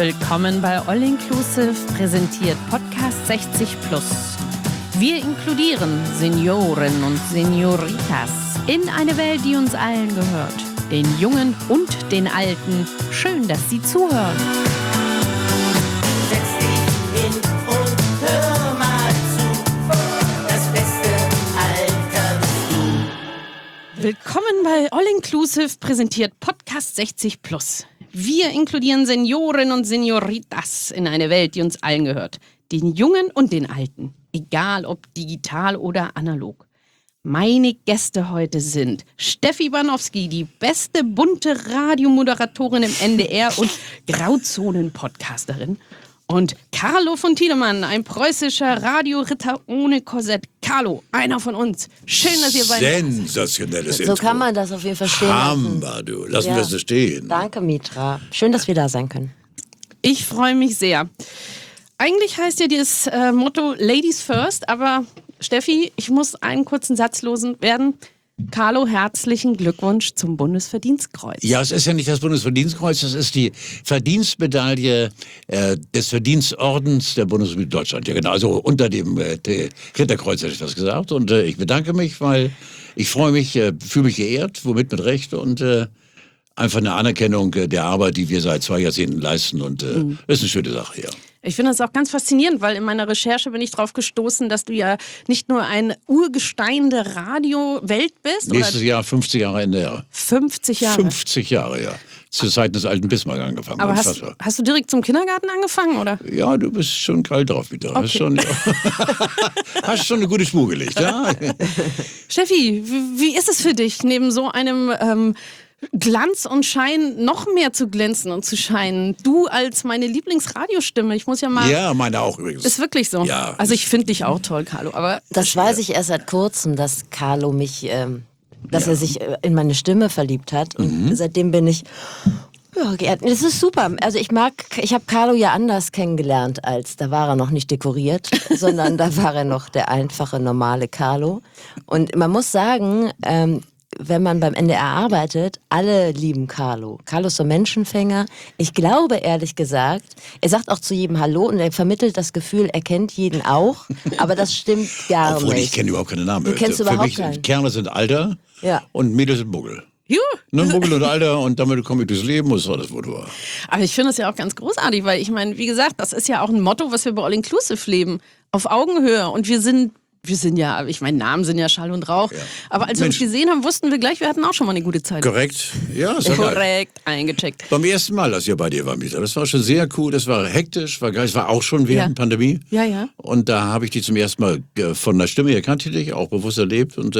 willkommen bei All Inclusive, präsentiert Podcast 60 Plus. Wir inkludieren Senioren und Senioritas in eine Welt, die uns allen gehört. Den Jungen und den Alten. Schön, dass Sie zuhören. Setz dich hin und hör mal zu. Das beste Alter bist du. Willkommen bei All Inclusive, präsentiert Podcast 60 Plus. Wir inkludieren Senioren und Senioritas in eine Welt, die uns allen gehört. Den Jungen und den Alten. Egal ob digital oder analog. Meine Gäste heute sind Steffi Banowski, die beste bunte Radiomoderatorin im NDR und Grauzonen-Podcasterin. Und Carlo von Tiedemann, ein preußischer Radioritter ohne Korsett. Carlo, einer von uns. Schön, dass ihr bei uns seid. Sensationelles So Intro. kann man das auf jeden Fall stehen lassen. Hammer, du. Lassen wir es so stehen. Danke, Mitra. Schön, dass wir da sein können. Ich freue mich sehr. Eigentlich heißt ja dieses Motto Ladies First, aber Steffi, ich muss einen kurzen Satz loswerden. Carlo, herzlichen Glückwunsch zum Bundesverdienstkreuz. Ja, es ist ja nicht das Bundesverdienstkreuz, es ist die Verdienstmedaille des Verdienstordens der Bundesrepublik Deutschland. Ja, genau, also unter dem Ritterkreuz hätte ich das gesagt. Und ich bedanke mich, weil ich freue mich, fühle mich geehrt, womit mit Recht und einfach eine Anerkennung der Arbeit, die wir seit 2 Jahrzehnten leisten. Und das ist eine schöne Sache, ja. Ich finde das auch ganz faszinierend, weil in meiner Recherche bin ich darauf gestoßen, dass du ja nicht nur ein Urgestein der Radiowelt bist. Nächstes Jahr 50 Jahre NDR. 50 Jahre. 50 Jahre, ja. Zu Zeiten des alten Bismarck angefangen. Aber Unfassbar. hast du direkt zum Kindergarten angefangen, oder? Ja, du bist schon kalt drauf wieder. Okay. Hast schon eine gute Spur gelegt, ja? Steffi, wie ist es für dich, neben so einem Glanz und Schein noch mehr zu glänzen und zu scheinen? Du als meine Lieblingsradiostimme, ich muss ja mal... Ja, meine auch übrigens. Ist wirklich so. Ja. Also ich finde dich auch toll, Carlo, aber... Das weiß ich erst seit kurzem, dass Carlo mich, dass er sich in meine Stimme verliebt hat. Und seitdem bin ich... Ja, geehrt. Das ist super. Also ich habe Carlo ja anders kennengelernt da war er noch nicht dekoriert, sondern da war er noch der einfache, normale Carlo. Und man muss sagen, wenn man beim NDR arbeitet, alle lieben Carlo. Carlo ist so ein Menschenfänger. Ich glaube, ehrlich gesagt, er sagt auch zu jedem Hallo und er vermittelt das Gefühl, er kennt jeden auch, aber das stimmt gar Obwohl, nicht. ich kenne überhaupt keine Namen. Du kennst Für überhaupt mich, keinen. Kerle sind Alter und Mädels sind Buggel. Juhu. Ne, Buggel und Alter und damit komme ich durchs Leben und das war das wunderbar. Aber ich finde es ja auch ganz großartig, weil ich meine, wie gesagt, das ist ja auch ein Motto, was wir bei All Inclusive leben. Auf Augenhöhe. Und wir sind ja, ich meine, Namen sind ja Schall und Rauch. Ja. Aber als wir uns gesehen haben, wussten wir gleich, wir hatten auch schon mal eine gute Zeit. Korrekt? Ja, ist ja geil. Korrekt, eingecheckt. Beim ersten Mal, als ihr bei dir war, Mieter. Das war schon sehr cool, das war hektisch, war geil, es war auch schon während der Pandemie. Ja, ja. Und da habe ich dich zum ersten Mal von der Stimme her kannte ich dich, auch bewusst erlebt. Und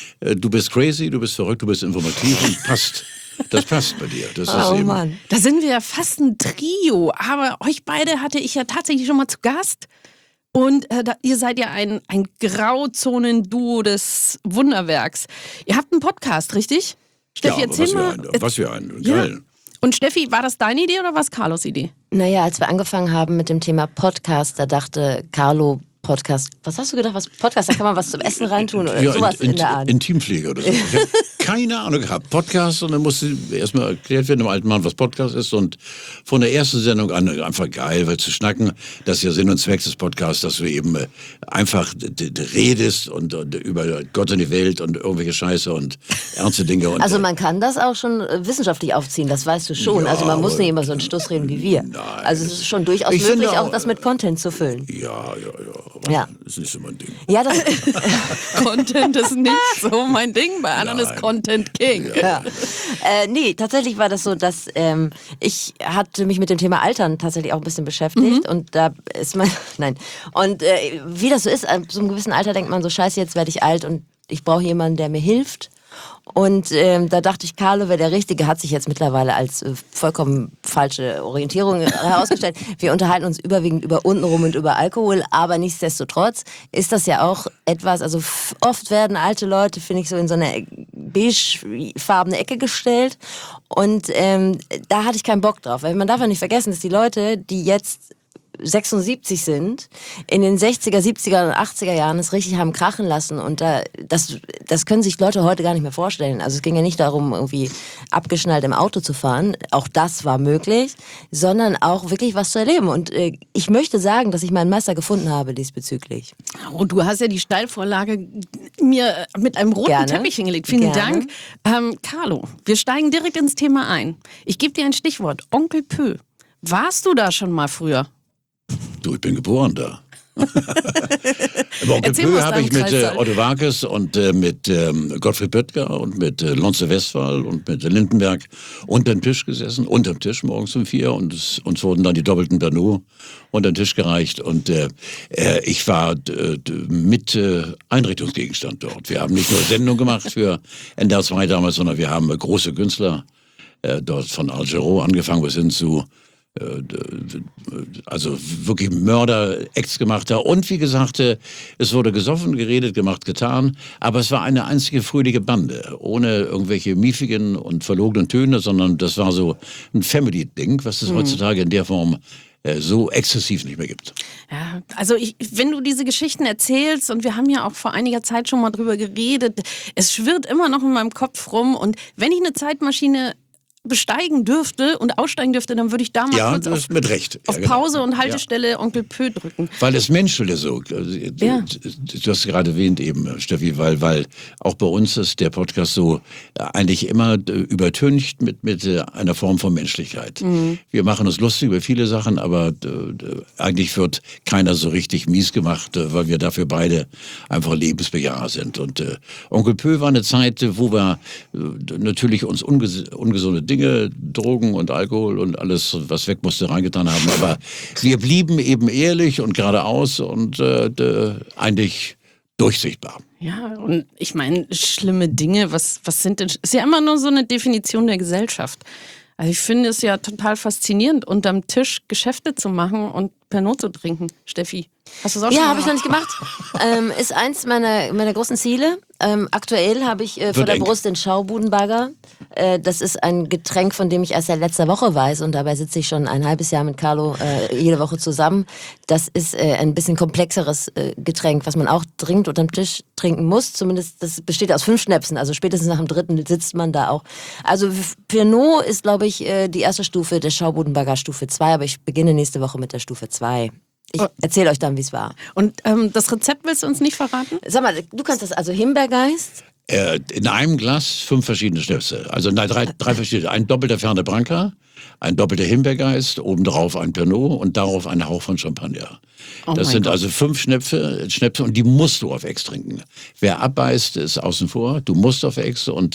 du bist crazy, du bist verrückt, du bist informativ und passt. Das passt bei dir. Das ist eben. Mann. Da sind wir ja fast ein Trio. Aber euch beide hatte ich ja tatsächlich schon mal zu Gast. Und ihr seid ja ein Grauzonen-Duo des Wunderwerks. Ihr habt einen Podcast, richtig? Steffi, Ja, aber erzähl mal. was für ein. Ja. Geil. Und Steffi, war das deine Idee oder war es Carlos Idee? Naja, als wir angefangen haben mit dem Thema Podcast, da dachte Carlo, Podcast, was hast du gedacht, was Podcast, da kann man was zum Essen reintun oder sowas in der Art. Intimpflege oder so. Ich habe keine Ahnung gehabt. Podcast und dann musste erstmal erklärt werden dem alten Mann, was Podcast ist und von der ersten Sendung an einfach geil, weil zu schnacken, das ist ja Sinn und Zweck des Podcasts, dass du eben einfach redest und über Gott und die Welt und irgendwelche Scheiße und ernste Dinge. Und, Also man kann das auch schon wissenschaftlich aufziehen, das weißt du schon. Ja, also man muss aber- nicht immer so einen Stuss reden wie wir. Nein. Also es ist schon durchaus Ich möglich, finde auch das mit Content zu füllen. ja. Ja. Das ist nicht so mein Ding. Ja, das, Content ist nicht so mein Ding, bei anderen ist Nein. Content King. ja. Nee, tatsächlich war das so, dass ich hatte mich mit dem Thema Altern tatsächlich auch ein bisschen beschäftigt und da ist man, nein. Und wie das so ist, ab so einem gewissen Alter denkt man so, scheiße, jetzt werde ich alt und ich brauche jemanden, der mir hilft. Und da dachte ich, Carlo wäre der Richtige, hat sich jetzt mittlerweile als vollkommen falsche Orientierung herausgestellt. Wir unterhalten uns überwiegend über untenrum und über Alkohol, aber nichtsdestotrotz ist das ja auch etwas, also oft werden alte Leute, finde ich, so in so eine beigefarbene Ecke gestellt und da hatte ich keinen Bock drauf, weil man darf ja nicht vergessen, dass die Leute, die jetzt 76 sind, in den 60er, 70er und 80er Jahren es richtig haben krachen lassen und das können sich Leute heute gar nicht mehr vorstellen. Also es ging ja nicht darum, irgendwie abgeschnallt im Auto zu fahren, auch das war möglich, sondern auch wirklich was zu erleben. Und ich möchte sagen, dass ich meinen Meister gefunden habe diesbezüglich. Und du hast ja die Steilvorlage mir mit einem roten Gerne. Teppich hingelegt. Vielen Gerne. Dank. Carlo, wir steigen direkt ins Thema ein. Ich gebe dir ein Stichwort, Onkel Pö. Warst du da schon mal früher? Du, ich bin geboren da. Im Onkel Erzähl mal Pö aus habe ich deinem mit Kreissaal. Otto Warkes und mit Gottfried Böttger und mit Lonze Westphal und mit Lindenberg unterm Tisch gesessen, unterm Tisch morgens um 4 und uns wurden dann die doppelten Pernod unter den Tisch gereicht und ich war mit Einrichtungsgegenstand dort. Wir haben nicht nur Sendung gemacht für NDR 2 damals, sondern wir haben große Künstler dort von Al Jarreau angefangen bis hin zu also wirklich Mörder-Acts gemacht hat. Und wie gesagt, es wurde gesoffen, geredet, gemacht, getan. Aber es war eine einzige fröhliche Bande. Ohne irgendwelche miefigen und verlogenen Töne, sondern das war so ein Family-Ding, was es heutzutage in der Form so exzessiv nicht mehr gibt. Ja, also wenn du diese Geschichten erzählst, und wir haben ja auch vor einiger Zeit schon mal drüber geredet, es schwirrt immer noch in meinem Kopf rum. Und wenn ich eine Zeitmaschine besteigen dürfte und aussteigen dürfte, dann würde ich da mal kurz das ist mit Recht. auf genau. Pause und Haltestelle Onkel Pö drücken. Weil das Menschliche so, Ja. du hast gerade erwähnt eben, Steffi, weil auch bei uns ist der Podcast so eigentlich immer übertüncht mit einer Form von Menschlichkeit. Wir machen uns lustig über viele Sachen, aber eigentlich wird keiner so richtig mies gemacht, weil wir dafür beide einfach Lebensbejaher sind. Und Onkel Pö war eine Zeit, wo wir natürlich uns ungesunde Dinge, Drogen und Alkohol und alles, was weg musste, reingetan haben. Aber wir blieben eben ehrlich und geradeaus und eigentlich durchsichtbar. Ja, und ich meine, schlimme Dinge, was sind denn, ist ja immer nur so eine Definition der Gesellschaft. Also ich finde es ja total faszinierend, unterm Tisch Geschäfte zu machen und Pernod zu trinken. Steffi, hast du es auch schon Ja, mal habe ich noch nicht gemacht. Ist eins meiner großen Ziele. Aktuell habe ich vor der eng. Brust den Schaubudenbagger. Das ist ein Getränk, von dem ich erst seit letzter Woche weiß und dabei sitze ich schon ein halbes Jahr mit Carlo jede Woche zusammen. Das ist ein bisschen komplexeres Getränk, was man auch dringend unterm Tisch trinken muss. Zumindest, das besteht aus 5 Schnäpsen, also spätestens nach dem 3. sitzt man da auch. Also Pernod ist, glaube ich, die erste Stufe der Schaubudenbagger Stufe 2, aber ich beginne nächste Woche mit der Stufe 2. Ich erzähle euch dann, wie es war. Und das Rezept willst du uns nicht verraten? Sag mal, du kannst das, also Himbeergeist? In einem Glas 5 verschiedene Schnäpse. Also nein, drei verschiedene. Ein doppelter Fernet Branca, ein doppelter Himbeergeist, obendrauf ein Pernod und darauf ein Hauch von Champagner. Oh Das mein sind Gott. also 5 Schnäpse und die musst du auf Ex trinken. Wer abbeißt, ist außen vor. Du musst auf Ex und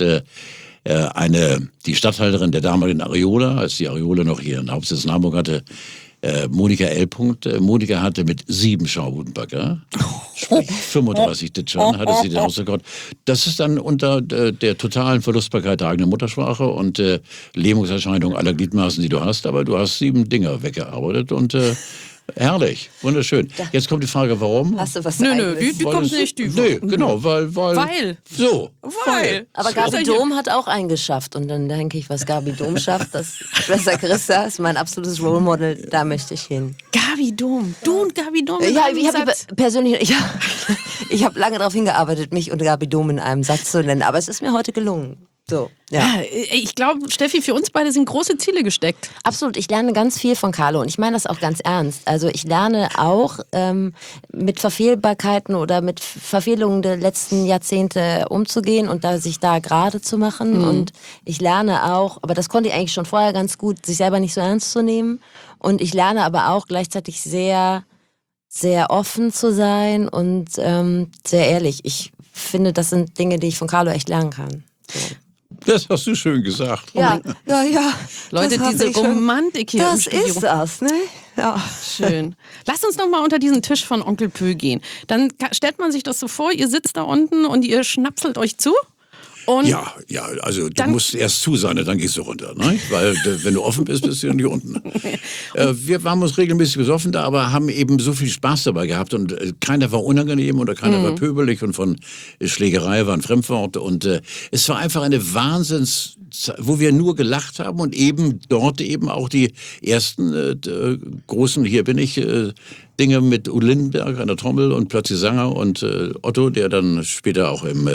die Statthalterin der damaligen Areola, als die Areola noch hier einen Hauptsitz in Hamburg hatte, Monika L. Monika hatte mit 7 Schaubudenbagger, sprich 35 Ditschern, hatte sie den ausgekocht. Das ist dann unter der totalen Verlustbarkeit der eigenen Muttersprache und Lähmungserscheinungen aller Gliedmaßen, die du hast. Aber du hast 7 Dinger weggearbeitet und herrlich, wunderschön. Jetzt kommt die Frage, warum? Hast du was Nö, Eigenes? die kommt nicht. Die Nee, genau, weil. Weil. So. Weil. Aber So. Gabi Dom hat auch einen geschafft. Und dann denke ich, was Gabi Dom schafft, das Schwester Christa ist mein absolutes Role Model. Da möchte ich hin. Gabi Dom. Du und Gabi Dom in Ja, einem ich habe Satz. persönlich, ich habe lange darauf hingearbeitet, mich und Gabi Dom in einem Satz zu nennen. Aber es ist mir heute gelungen. So, ja. Ja, ich glaube, Steffi, für uns beide sind große Ziele gesteckt. Absolut, ich lerne ganz viel von Carlo und ich meine das auch ganz ernst. Also ich lerne auch mit Verfehlbarkeiten oder mit Verfehlungen der letzten Jahrzehnte umzugehen und sich da gerade zu machen. Und ich lerne auch, aber das konnte ich eigentlich schon vorher ganz gut, sich selber nicht so ernst zu nehmen. Und ich lerne aber auch gleichzeitig sehr, sehr offen zu sein und sehr ehrlich. Ich finde, das sind Dinge, die ich von Carlo echt lernen kann. So. Das hast du schön gesagt. Ja. Leute, Das hab diese ich schon- Romantik hier im Das Studio. ist das, ne? Ja. Schön. Lasst uns noch mal unter diesen Tisch von Onkel Pö gehen. Dann stellt man sich das so vor, ihr sitzt da unten und ihr schnapselt euch zu Und Ja, also du musst erst zu sein, dann gehst du runter. Ne? Weil wenn du offen bist, bist du ja nicht unten. Wir haben uns regelmäßig besoffen da, aber haben eben so viel Spaß dabei gehabt und keiner war unangenehm oder keiner war pöbelig und von Schlägerei war ein Fremdwort. Und es war einfach eine Wahnsinns, wo wir nur gelacht haben und eben dort eben auch die ersten großen, hier bin ich, Dinge mit Udo Lindenberg an der Trommel und plötzlich Sanger und Otto, der dann später auch im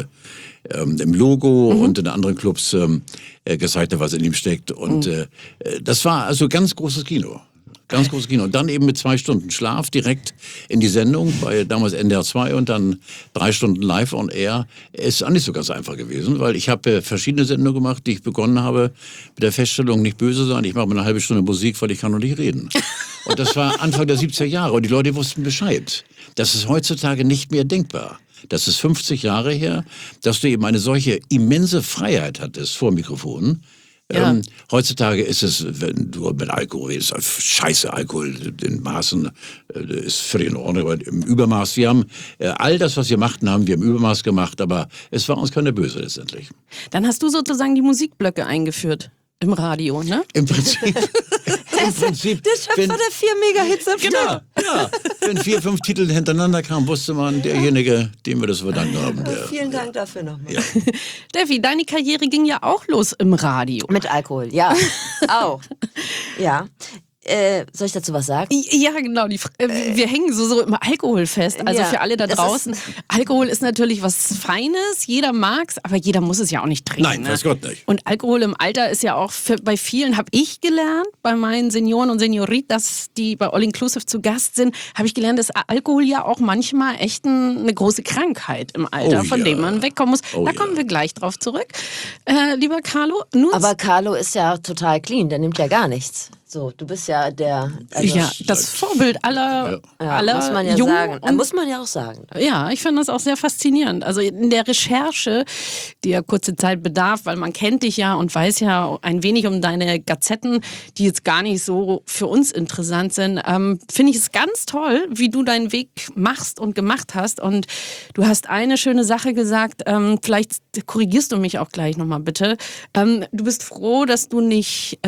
Logo und in anderen Clubs gezeigt hat, was in ihm steckt. Und das war also ganz großes Kino. Ganz großes Kino. Und dann eben mit 2 Stunden Schlaf direkt in die Sendung bei damals NDR 2 und dann 3 Stunden live on air. Ist auch nicht so ganz einfach gewesen, weil ich habe verschiedene Sendungen gemacht, die ich begonnen habe mit der Feststellung, nicht böse sein, ich mache mal eine halbe Stunde Musik, weil ich kann noch nicht reden. Und das war Anfang der 70er Jahre und die Leute wussten Bescheid. Das ist heutzutage nicht mehr denkbar. Das ist 50 Jahre her, dass du eben eine solche immense Freiheit hattest vor Mikrofonen. Ja. Heutzutage ist es, wenn du mit Alkohol redest, scheiße Alkohol in Maßen ist völlig in Ordnung, aber im Übermaß. Wir haben all das, was wir machten, haben wir im Übermaß gemacht, aber es war uns keine Böse letztendlich. dann hast du sozusagen die Musikblöcke eingeführt im Radio, ne? Im Prinzip. Der Schöpfer der 4 Mega-Hits am Stück. Genau, ja. Wenn 4, 5 Titel hintereinander kamen, wusste man, derjenige, dem wir das verdanken haben. Vielen Dank dafür nochmal. Ja. Steffi, deine Karriere ging ja auch los im Radio. Mit Alkohol, ja. Auch. Ja. Soll ich dazu was sagen? Ja, genau. Wir hängen so im Alkohol fest. Also Ja, für alle da das draußen. Alkohol ist natürlich was Feines. Jeder mag's, aber jeder muss es ja auch nicht trinken. Nein, ne? weiß Gott nicht. Und Alkohol im Alter ist ja auch bei vielen, habe ich gelernt, bei meinen Senioren und Senioritas, die bei All Inclusive zu Gast sind, habe ich gelernt, dass Alkohol ja auch manchmal echt eine große Krankheit im Alter, Oh von ja. dem man wegkommen muss. Oh Da ja. kommen wir gleich drauf zurück. Lieber Carlo, nun Aber Carlo ist ja total clean, der nimmt ja gar nichts. So, du bist ja der... Also, ja, das Vorbild aller muss man ja Jungen sagen. und Muss man ja auch sagen. ja, ich finde das auch sehr faszinierend. Also in der Recherche, die ja kurze Zeit bedarf, weil man kennt dich ja und weiß ja ein wenig um deine Gazetten, die jetzt gar nicht so für uns interessant sind, finde ich es ganz toll, wie du deinen Weg machst und gemacht hast. Und du hast eine schöne Sache gesagt, vielleicht korrigierst du mich auch gleich nochmal bitte. Du bist froh, dass du nicht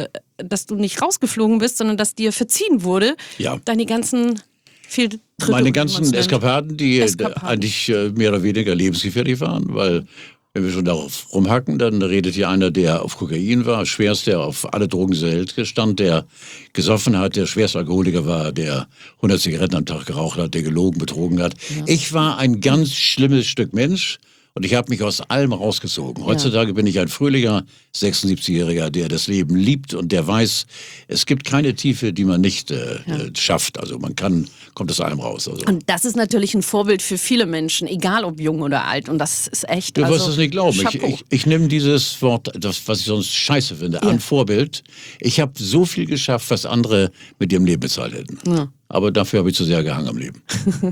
rausgeflogen bist, sondern dass dir verziehen wurde. Ja. Deine ganzen Fehltritte. Meine ganzen Eskapaden, die Eskapaden. eigentlich mehr oder weniger lebensgefährlich waren, weil wenn wir schon darauf rumhacken, dann redet hier einer, der auf Kokain war, schwerst, der auf alle Drogen dieser Welt stand, der gesoffen hat, der schwerst Alkoholiker war, der 100 Zigaretten am Tag geraucht hat, der gelogen, betrogen hat. Ja. Ich war ein ganz schlimmes Stück Mensch. Und ich habe mich aus allem rausgezogen. Heutzutage bin ich ein fröhlicher 76-Jähriger, der das Leben liebt und der weiß, es gibt keine Tiefe, die man nicht schafft. Also man kommt aus allem raus. Also. Und das ist natürlich ein Vorbild für viele Menschen, egal ob jung oder alt. Und das ist echt. Du wirst es nicht glauben. Chapeau. Ich nehme dieses Wort, das, was ich sonst scheiße finde, an Vorbild. Ich habe so viel geschafft, was andere mit ihrem Leben bezahlt hätten. Ja. Aber dafür habe ich zu sehr gehangen am Leben.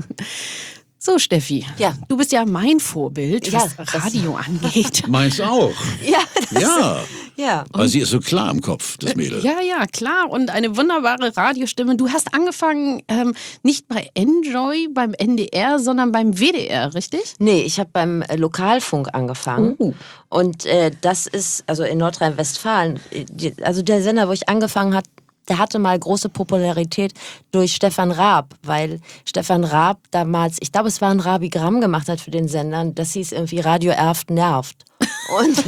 So, Steffi, Ja. du bist ja mein Vorbild, was Ja, Radio angeht. Meins auch. Ja. Ja. Weil sie ist so klar im Kopf, das Mädel. Ja, klar. Und eine wunderbare Radiostimme. Du hast angefangen, nicht bei Enjoy, beim NDR, sondern beim WDR, richtig? Nee, ich habe beim Lokalfunk angefangen. Und das ist, also in Nordrhein-Westfalen, also der Sender, wo ich angefangen habe, der hatte mal große Popularität durch Stefan Raab, weil Stefan Raab damals, ich glaube, es war ein Rabigramm gemacht hat für den Sender. Das hieß irgendwie Radio Erft nervt. Und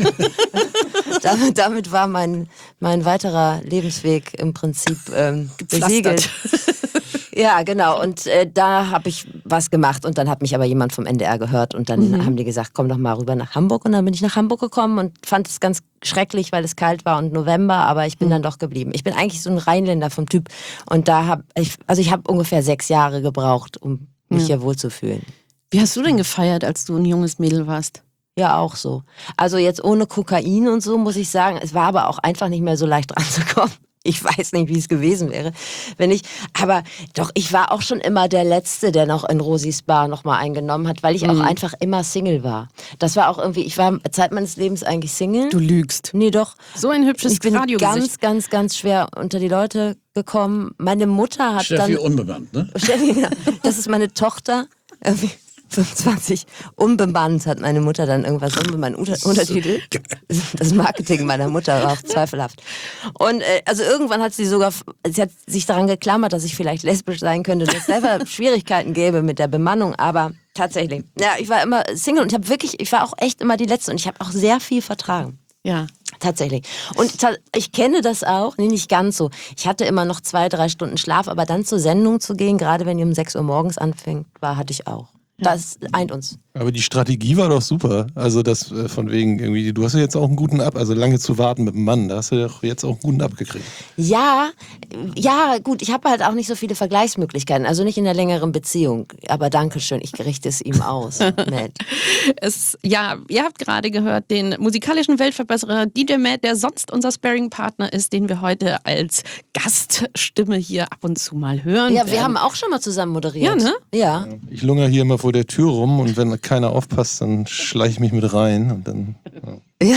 damit war mein weiterer Lebensweg im Prinzip besiegelt. Ja, genau. Und da habe ich was gemacht und dann hat mich aber jemand vom NDR gehört und dann haben die gesagt, komm doch mal rüber nach Hamburg. Und dann bin ich nach Hamburg gekommen und fand es ganz schrecklich, weil es kalt war und November, aber ich bin dann doch geblieben. Ich bin eigentlich so ein Rheinländer vom Typ und da habe ich habe ungefähr 6 Jahre gebraucht, um mich hier wohlzufühlen. Wie hast du denn gefeiert, als du ein junges Mädel warst? Ja, auch so. Also jetzt ohne Kokain und so, muss ich sagen. Es war aber auch einfach nicht mehr so leicht ranzukommen. Ich weiß nicht, wie es gewesen wäre, aber doch, ich war auch schon immer der Letzte, der noch in Rosis Bar nochmal eingenommen hat, weil ich auch einfach immer Single war. Das war auch irgendwie, ich war Zeit meines Lebens eigentlich Single. Du lügst. Nee, doch. So ein hübsches Ich bin Radiogesicht. ganz schwer unter die Leute gekommen. Meine Mutter hat Steffi dann... unbemannt, ne? Steffi, das ist meine Tochter. 25 unbemannt, hat meine Mutter dann irgendwas unbemannt Untertitel. Das Marketing meiner Mutter war auch zweifelhaft. Und also irgendwann hat sie hat sich daran geklammert, dass ich vielleicht lesbisch sein könnte, dass es selber Schwierigkeiten gäbe mit der Bemannung, aber tatsächlich. Ja, ich war immer Single und ich war auch echt immer die Letzte und ich habe auch sehr viel vertragen. Ja. Tatsächlich. Und ich kenne das auch, nicht ganz so. Ich hatte immer noch 2-3 Stunden Schlaf, aber dann zur Sendung zu gehen, gerade wenn die um 6 Uhr morgens anfängt, hatte ich auch. Das eint uns. Aber die Strategie war doch super. Also das von wegen irgendwie, du hast ja jetzt auch einen guten also lange zu warten mit dem Mann, da hast du ja jetzt auch einen guten abgekriegt. Ja, gut, ich habe halt auch nicht so viele Vergleichsmöglichkeiten, also nicht in der längeren Beziehung. Aber Dankeschön, ich richte es ihm aus. Matt. Ihr habt gerade gehört, den musikalischen Weltverbesserer DJ Matt, der sonst unser Sparring-Partner ist, den wir heute als Gaststimme hier ab und zu mal hören. Ja, wir haben auch schon mal zusammen moderiert. Ja, ne? Ja. Ich lungere hier immer vor der Tür rum und wenn keiner aufpasst, dann schleiche ich mich mit rein und dann... Ja.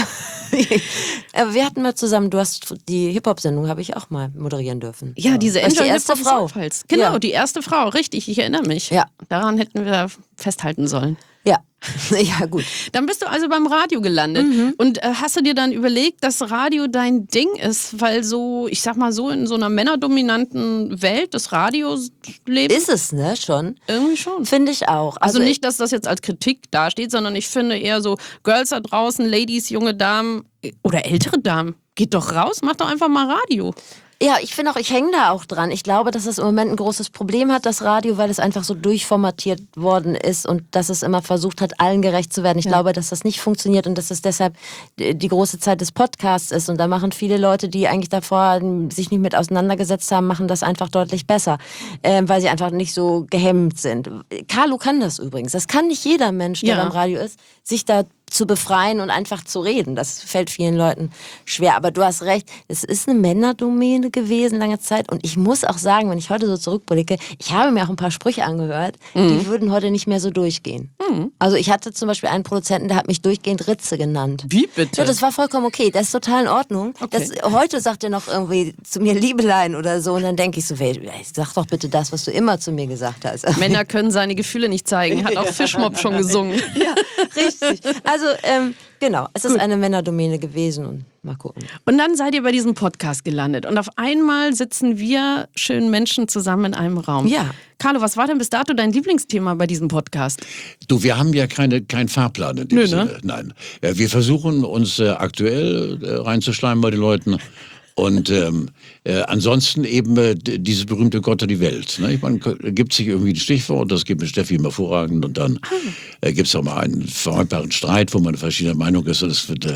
Aber wir hatten mal zusammen, du hast die Hip-Hop-Sendung, habe ich auch mal moderieren dürfen. Ja, diese Warst die Enjoy erste Hip-Hop Frau. Soundfiles. Genau, Ja. die erste Frau, richtig, ich erinnere mich. Ja. Daran hätten wir festhalten sollen. Ja. Ja, gut. Dann bist du also beim Radio gelandet. Und hast du dir dann überlegt, dass Radio dein Ding ist? Weil so, ich sag mal so, in so einer männerdominanten Welt des Radiolebens. Ist es, ne, schon? Irgendwie schon. Finde ich auch. Also nicht, dass das jetzt als Kritik dasteht, sondern ich finde eher so, Girls da draußen, Ladies, junge Damen oder ältere Damen, geht doch raus, macht doch einfach mal Radio. Ja, ich finde auch, ich hänge da auch dran. Ich glaube, dass es im Moment ein großes Problem hat, das Radio, weil es einfach so durchformatiert worden ist und dass es immer versucht hat, allen gerecht zu werden. Ich glaube, dass das nicht funktioniert und dass es deshalb die große Zeit des Podcasts ist. Und da machen viele Leute, die eigentlich davor sich nicht mit auseinandergesetzt haben, machen das einfach deutlich besser, weil sie einfach nicht so gehemmt sind. Carlo kann das übrigens. Das kann nicht jeder Mensch, der beim Radio ist, sich da zu befreien und einfach zu reden. Das fällt vielen Leuten schwer. Aber du hast recht, es ist eine Männerdomäne gewesen lange Zeit. Und ich muss auch sagen, wenn ich heute so zurückblicke, ich habe mir auch ein paar Sprüche angehört, die würden heute nicht mehr so durchgehen. Also ich hatte zum Beispiel einen Produzenten, der hat mich durchgehend Ritze genannt. Wie bitte? Ja, das war vollkommen okay. Das ist total in Ordnung. Okay. Heute sagt er noch irgendwie zu mir Liebelein oder so. Und dann denke ich so, sag doch bitte das, was du immer zu mir gesagt hast. Männer können seine Gefühle nicht zeigen, hat auch Fischmob schon gesungen. Ja, richtig. Also, genau, es ist eine Männerdomäne gewesen und mal gucken. Und dann seid ihr bei diesem Podcast gelandet und auf einmal sitzen wir schönen Menschen zusammen in einem Raum. Ja. Carlo, was war denn bis dato dein Lieblingsthema bei diesem Podcast? Du, wir haben ja keinen Fahrplan in dem Sinne. Nein. Wir versuchen uns aktuell reinzuschleimen bei den Leuten. Und ansonsten eben dieses berühmte Gott und die Welt. Ne? Ich meine, gibt sich irgendwie ein Stichwort, das geht mit Steffi immer hervorragend. Und dann gibt es auch mal einen vereinbaren Streit, wo man verschiedener Meinung ist. Und es wird,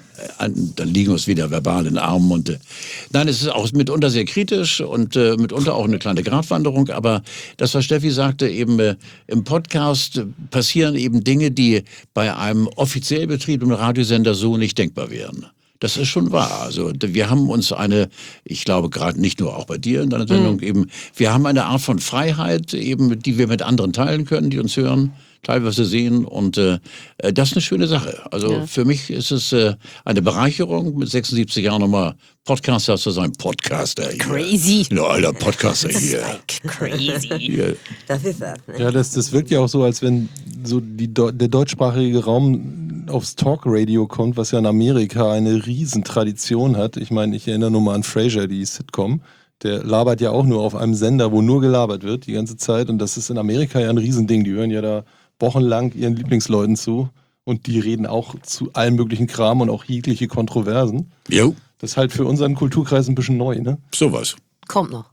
dann liegen uns wieder verbal in den Armen. Und, nein, es ist auch mitunter sehr kritisch und mitunter auch eine kleine Gratwanderung. Aber das, was Steffi sagte, eben im Podcast passieren eben Dinge, die bei einem offiziell betriebenen Radiosender so nicht denkbar wären. Das ist schon wahr. Also wir haben uns ich glaube gerade nicht nur auch bei dir in deiner Sendung eben, wir haben eine Art von Freiheit eben, die wir mit anderen teilen können, die uns hören, teilweise sehen und das ist eine schöne Sache. Also für mich ist es eine Bereicherung, mit 76 Jahren nochmal Podcaster zu sein. Podcaster hier. Crazy. Ja, alter Podcaster hier. Crazy. Hier. Das ist das. Ne? Ja, das wirkt ja auch so, als wenn so der deutschsprachige Raum aufs Talkradio kommt, was ja in Amerika eine Riesentradition hat. Ich meine, ich erinnere nur mal an Frasier, die Sitcom. Der labert ja auch nur auf einem Sender, wo nur gelabert wird die ganze Zeit. Und das ist in Amerika ja ein Riesending. Die hören ja da wochenlang ihren Lieblingsleuten zu. Und die reden auch zu allen möglichen Kram und auch jegliche Kontroversen. Jo, Das ist halt für unseren Kulturkreis ein bisschen neu, ne? sowas. Kommt noch.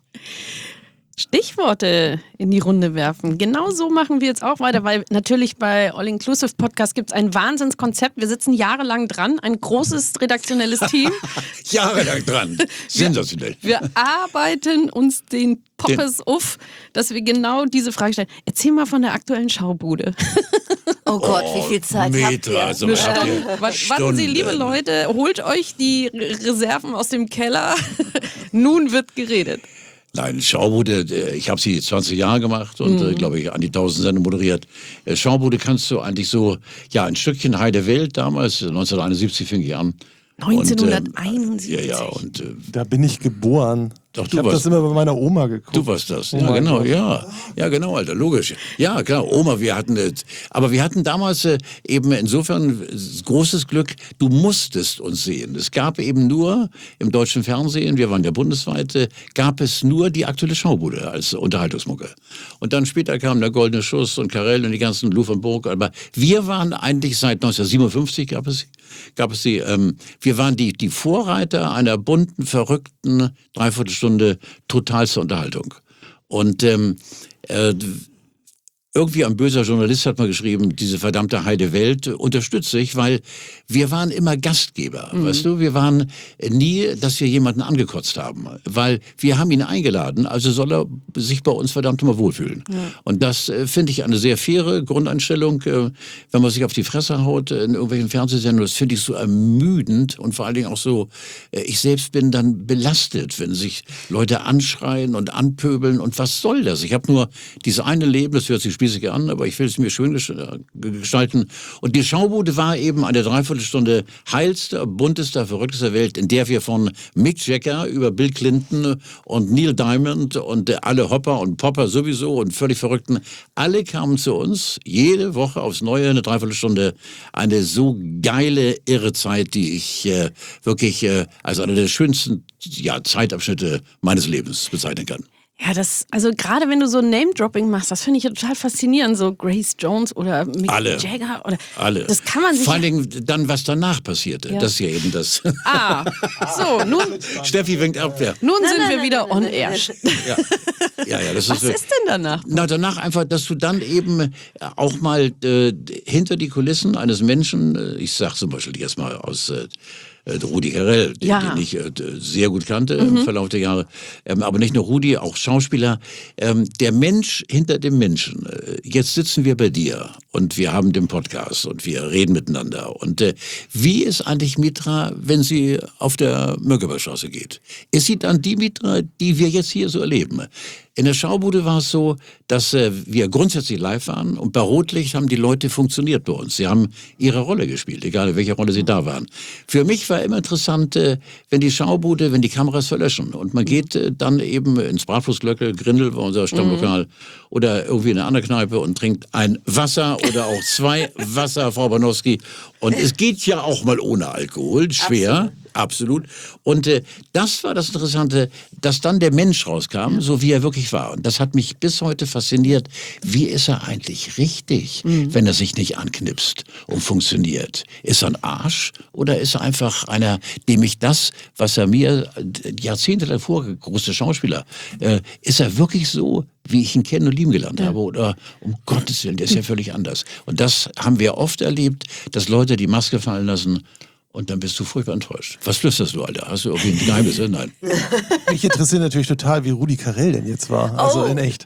Stichworte in die Runde werfen. Genau so machen wir jetzt auch weiter, weil natürlich bei All Inclusive Podcast gibt es ein Wahnsinnskonzept. Wir sitzen jahrelang dran, ein großes redaktionelles Team. Jahrelang dran. Sensationell. Wir arbeiten uns den Poppes auf, dass wir genau diese Frage stellen. Erzähl mal von der aktuellen Schaubude. Oh Gott, wie viel Zeit habt Meter, ihr? also Eine habt ihr Stunde. Warten Sie, liebe Leute, holt euch die Reserven aus dem Keller. Nun wird geredet. Nein, Schaubude, ich habe sie 20 Jahre gemacht und glaube ich an die 1000 Sendungen moderiert. Schaubude kannst du eigentlich so, ja, ein Stückchen Heide Welt damals, 1971 fing ich an. 1971. Ja, und Da bin ich geboren. Doch, Ich habe das immer bei meiner Oma geguckt. Du warst das, Oh ja mein genau, Gott. ja genau, Alter, logisch. Ja klar, Oma, aber wir hatten damals eben insofern großes Glück, du musstest uns sehen. Es gab eben nur im deutschen Fernsehen, wir waren ja bundesweit, gab es nur die Aktuelle Schaubude als Unterhaltungsmucke. Und dann später kam der Goldene Schuss und Karel und die ganzen Lou von Burg, aber wir waren eigentlich seit 1957 gab es sie, wir waren die Vorreiter einer bunten, verrückten Dreiviertelstunde totalste Unterhaltung. Und irgendwie ein böser Journalist hat mal geschrieben, diese verdammte heide Welt unterstütze ich, weil wir waren immer Gastgeber, weißt du? Wir waren nie, dass wir jemanden angekotzt haben, weil wir haben ihn eingeladen, also soll er sich bei uns verdammt mal wohlfühlen. Ja. Und das finde ich eine sehr faire Grundeinstellung, wenn man sich auf die Fresse haut in irgendwelchen Fernsehsendungen, das finde ich so ermüdend und vor allen Dingen auch so, ich selbst bin dann belastet, wenn sich Leute anschreien und anpöbeln und was soll das? Ich habe nur dieses eine Leben, das hört sich spießig an, aber ich will es mir schön gestalten. Und die Schaubude war eben eine Dreiviertelstunde heilster, buntester, verrücktester Welt, in der wir von Mick Jagger über Bill Clinton und Neil Diamond und alle Hopper und Popper sowieso und völlig Verrückten, alle kamen zu uns, jede Woche aufs Neue, eine Dreiviertelstunde, eine so geile, irre Zeit, die ich wirklich als eine der schönsten Zeitabschnitte meines Lebens bezeichnen kann. Ja, also gerade wenn du so Name-Dropping machst, das finde ich ja total faszinierend, so Grace Jones oder Mick Jagger oder alle. Das kann man sich vor allen Dingen dann, was danach passierte. Ja. Das ist ja eben das. So, nun Steffi winkt ab. Ja. Nun sind wir wieder on air. Ja, das was ist denn danach? Na, danach einfach, dass du dann eben auch mal hinter die Kulissen eines Menschen, ich sag zum Beispiel jetzt mal aus Rudi Carrell, den ich sehr gut kannte im Verlauf der Jahre. Aber nicht nur Rudi, auch Schauspieler. Der Mensch hinter dem Menschen. Jetzt sitzen wir bei dir und wir haben den Podcast und wir reden miteinander. Und wie ist eigentlich Mitra, wenn sie auf der Mönckebergstraße geht? Ist sie dann die Mitra, die wir jetzt hier so erleben? In der Schaubude war es so, dass wir grundsätzlich live waren und bei Rotlicht haben die Leute funktioniert bei uns. Sie haben ihre Rolle gespielt, egal in welcher Rolle sie da waren. Für mich war immer interessant, wenn die Kameras verlöschen und man geht dann eben ins Bratwurstglöckel, Grindel war unser Stammlokal oder irgendwie in eine andere Kneipe und trinkt ein Wasser oder auch 2 Wasser, Frau Banowski. Und es geht ja auch mal ohne Alkohol, schwer. Absolut. Und das war das Interessante, dass dann der Mensch rauskam, so wie er wirklich war. Und das hat mich bis heute fasziniert. Wie ist er eigentlich richtig, wenn er sich nicht anknipst und funktioniert? Ist er ein Arsch oder ist er einfach einer, dem ich das, was er mir Jahrzehnte davor, große Schauspieler, ist er wirklich so, wie ich ihn kennen und lieben gelernt habe? Oder um Gottes Willen, der ist ja völlig anders. Und das haben wir oft erlebt, dass Leute die Maske fallen lassen. Und dann bist du furchtbar enttäuscht. Was flüsterst du, Alter? Hast du irgendwie ein Geheimnis? Nein. Mich interessiert natürlich total, wie Rudi Carrell denn jetzt war. Also in echt.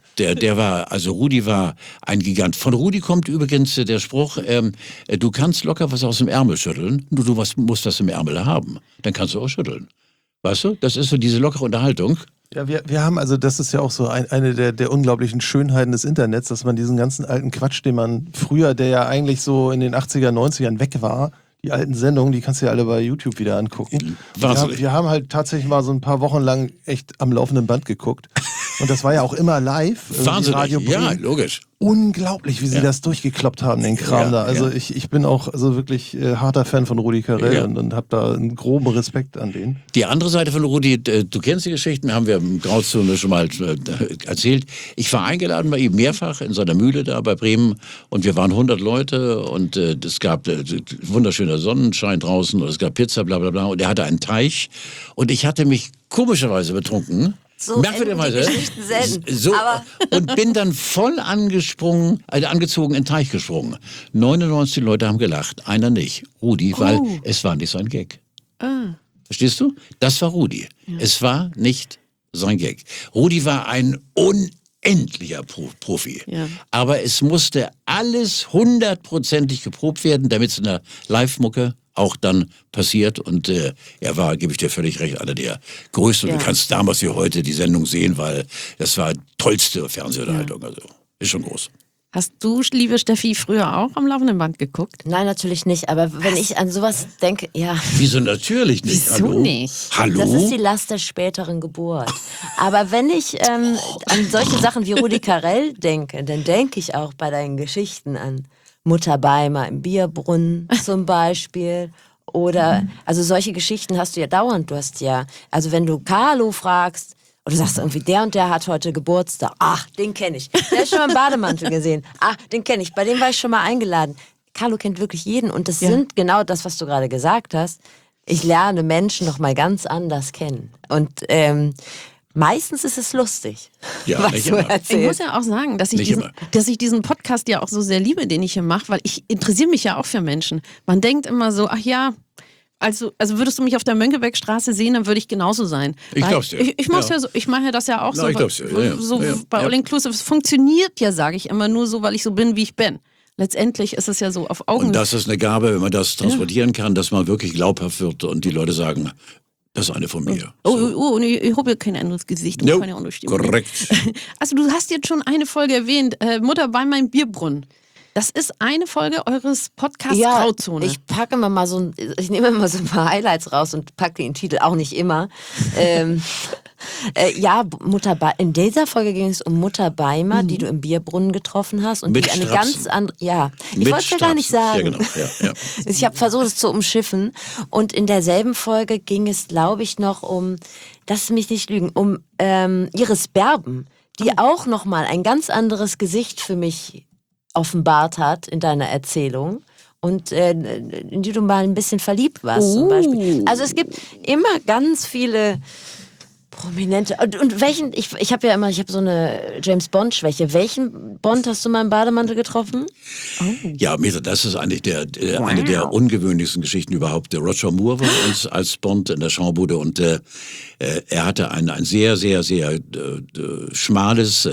Rudi war ein Gigant. Von Rudi kommt übrigens der Spruch, du kannst locker was aus dem Ärmel schütteln, du musst was im Ärmel haben. Dann kannst du auch schütteln. Weißt du? Das ist so diese lockere Unterhaltung. Ja, wir haben, also das ist ja auch so eine der unglaublichen Schönheiten des Internets, dass man diesen ganzen alten Quatsch, den man früher, der ja eigentlich so in den 80er, 90ern weg war, die alten Sendungen, die kannst du ja alle bei YouTube wieder angucken. Wir haben halt tatsächlich mal so ein paar Wochen lang echt am laufenden Band geguckt. Und das war ja auch immer live. Wahnsinnig, Radio ja, logisch. Unglaublich, wie sie das durchgekloppt haben, den Kram da. Also ich bin auch wirklich harter Fan von Rudi Carrell und habe da einen groben Respekt an den. Die andere Seite von Rudi, du kennst die Geschichten, haben wir im Grauzone schon mal erzählt. Ich war eingeladen bei ihm mehrfach in seiner Mühle da bei Bremen und wir waren 100 Leute und es gab wunderschöner Sonnenschein draußen und es gab Pizza, bla bla bla und er hatte einen Teich und ich hatte mich komischerweise betrunken. So merkwürdigerweise. Und bin dann voll angezogen in den Teich gesprungen. 99 Leute haben gelacht, einer nicht. Rudi, weil es war nicht sein Gag. Verstehst du? Das war Rudi. Ja. Es war nicht sein Gag. Rudi war ein unendlicher Profi. Ja. Aber es musste alles 100%ig geprobt werden, damit es in der Live-Mucke auch dann passiert und er war, gebe ich dir völlig recht, einer der größten. Du kannst damals wie heute die Sendung sehen, weil das war tollste Fernsehunterhaltung. Also ist schon groß. Hast du, liebe Steffi, früher auch am laufenden Band geguckt? Nein, natürlich nicht. Aber wenn ich an sowas denke, ja. Wieso natürlich nicht? Wieso Hallo? nicht? Hallo? Das ist die Last der späteren Geburt. Aber wenn ich an solche Sachen wie Rudi Carrell denke, dann denke ich auch bei deinen Geschichten an Mutter Beimer im Bierbrunnen zum Beispiel. Oder, also solche Geschichten hast du ja dauernd. Du hast ja, also wenn du Carlo fragst, oder du sagst irgendwie, der und der hat heute Geburtstag. Ach, den kenne ich. Der ist schon mal im Bademantel gesehen. Ach, den kenne ich. Bei dem war ich schon mal eingeladen. Carlo kennt wirklich jeden. Und das sind genau das, was du gerade gesagt hast. Ich lerne Menschen noch mal ganz anders kennen. Und meistens ist es lustig, Ja, was nicht du immer. Ich erzählst. muss ja auch sagen, dass Nicht immer. dass ich diesen Podcast ja auch so sehr liebe, den ich hier mache, weil ich interessiere mich ja auch für Menschen. Man denkt immer so, ach ja, also würdest du mich auf der Mönckebergstraße sehen, dann würde ich genauso sein. Ich Weil glaub's dir. Ich mache Ja. ja so, ich mache ja das ja auch Na, so. ich glaub's dir. Ja. So Ja. bei Ja. All Inclusive. Es funktioniert ja, sage ich immer, nur so, weil ich so bin, wie ich bin. Letztendlich ist es ja so auf Augen. Und das ist eine Gabe, wenn man das transportieren kann, dass man wirklich glaubhaft wird und die Leute sagen, das ist eine von mir. Oh, nee, ich habe ja kein anderes Gesicht. No, Kann ja auch nicht stimmen. korrekt. Also du hast jetzt schon eine Folge erwähnt, Mutter bei meinem Bierbrunnen. Das ist eine Folge eures Podcasts Grauzone. ich packe immer mal ich nehme immer so ein paar Highlights raus und packe den Titel auch nicht immer. In dieser Folge ging es um Mutter Beimer, die du im Bierbrunnen getroffen hast und Mit die eine Strapsen. ganz andere, ich Mit wollte es ja gar nicht sagen. Strapsen. Ja, genau. Ja. Ich habe versucht, es zu umschiffen. Und in derselben Folge ging es, glaube ich, noch um, lass mich nicht lügen, um Iris Berben, die auch nochmal ein ganz anderes Gesicht für mich offenbart hat in deiner Erzählung. Und in die du mal ein bisschen verliebt warst zum Beispiel. Also es gibt immer ganz viele Prominente. Und welchen, ich habe so eine James Bond-Schwäche. Welchen Bond hast du mal im Bademantel getroffen? Ja, Meta, das ist eigentlich eine der ungewöhnlichsten Geschichten überhaupt. Der Roger Moore war uns als Bond in der Schaubude und er hatte ein sehr, sehr, sehr schmales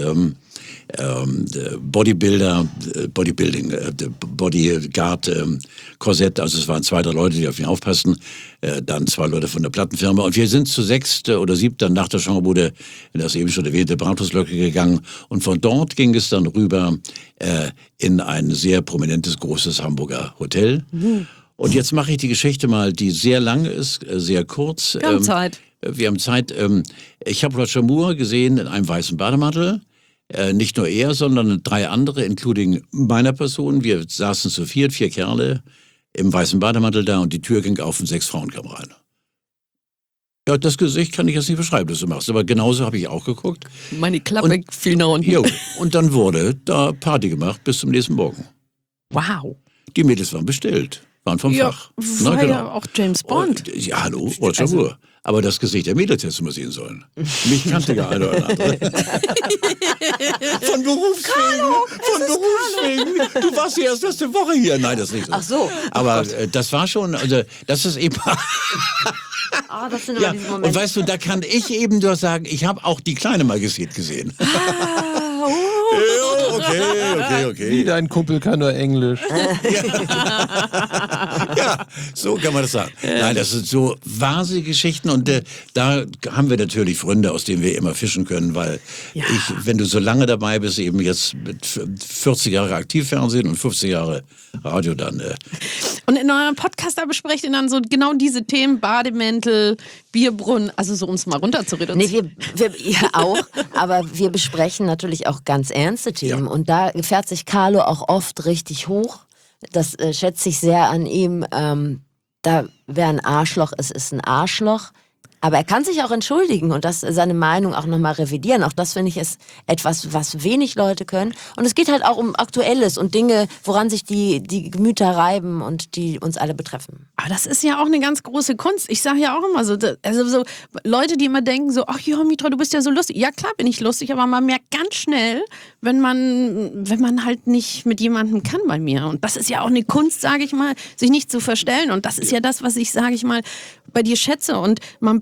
Bodyguard-Korsett, also es waren 2, 3 Leute, die auf ihn aufpassten, dann 2 Leute von der Plattenfirma und wir sind zu 6. oder 7. dann nach der Schaubude in das eben schon erwähnte Brathauslöcke gegangen und von dort ging es dann rüber in ein sehr prominentes, großes Hamburger Hotel. Und jetzt mache ich die Geschichte mal, die sehr lang ist, sehr kurz. Wir haben Zeit. Wir haben Zeit. Ich habe Roger Moore gesehen in einem weißen Bademantel. Nicht nur er, sondern 3 andere, including meiner Person. Wir saßen zu 4 Kerle im weißen Bademantel da und die Tür ging auf und 6 Frauen kamen rein. Ja, das Gesicht kann ich jetzt nicht beschreiben, das du machst, aber genauso habe ich auch geguckt. Meine Klappe fiel nach unten. Jo, und dann wurde da Party gemacht bis zum nächsten Morgen. Wow. Die Mädels waren bestellt, waren vom Ja, Fach. war ja auch James Bond. Und, ja, hallo, Roger Moore. Aber das Gesicht der Mädels hättest du mal sehen sollen. Mich kannte ja einer oder andere. Von Berufswegen. Du warst ja erst letzte Woche hier. Nein, das ist nicht so. Ach so. Aber das war schon, also das ist eben... Das sind immer ja, diese und Momente. weißt du, da kann ich eben nur sagen, ich habe auch die kleine Magazin gesehen. Okay. Wie dein Kumpel kann nur Englisch. Ja, so kann man das sagen. Nein, das sind so wahnsinnige Geschichten und da haben wir natürlich Freunde, aus denen wir immer fischen können, weil wenn du so lange dabei bist, eben jetzt mit 40 Jahre Aktivfernsehen und 50 Jahre Radio dann. Und in eurem Podcast, da besprecht ihr dann so genau diese Themen, Bademäntel, Bierbrunnen, also so um es mal runter zu reduzieren. Nee, ja auch, aber wir besprechen natürlich auch ganz ernste Themen und da fährt sich Carlo auch oft richtig hoch. Das schätze ich sehr an ihm. Da wer ein Arschloch ist ein Arschloch. Aber er kann sich auch entschuldigen und seine Meinung auch nochmal revidieren. Auch das finde ich ist etwas, was wenig Leute können. Und es geht halt auch um Aktuelles und Dinge, woran sich die Gemüter reiben und die uns alle betreffen. Aber das ist ja auch eine ganz große Kunst. Ich sage ja auch immer so, also so Leute, die immer denken so, ach ja, Mitra, du bist ja so lustig. Ja, klar bin ich lustig, aber man merkt ganz schnell, wenn man halt nicht mit jemandem kann bei mir. Und das ist ja auch eine Kunst, sage ich mal, sich nicht zu verstellen. Und das ist ja das, was ich, sage ich mal, bei dir schätze. Und man bleibt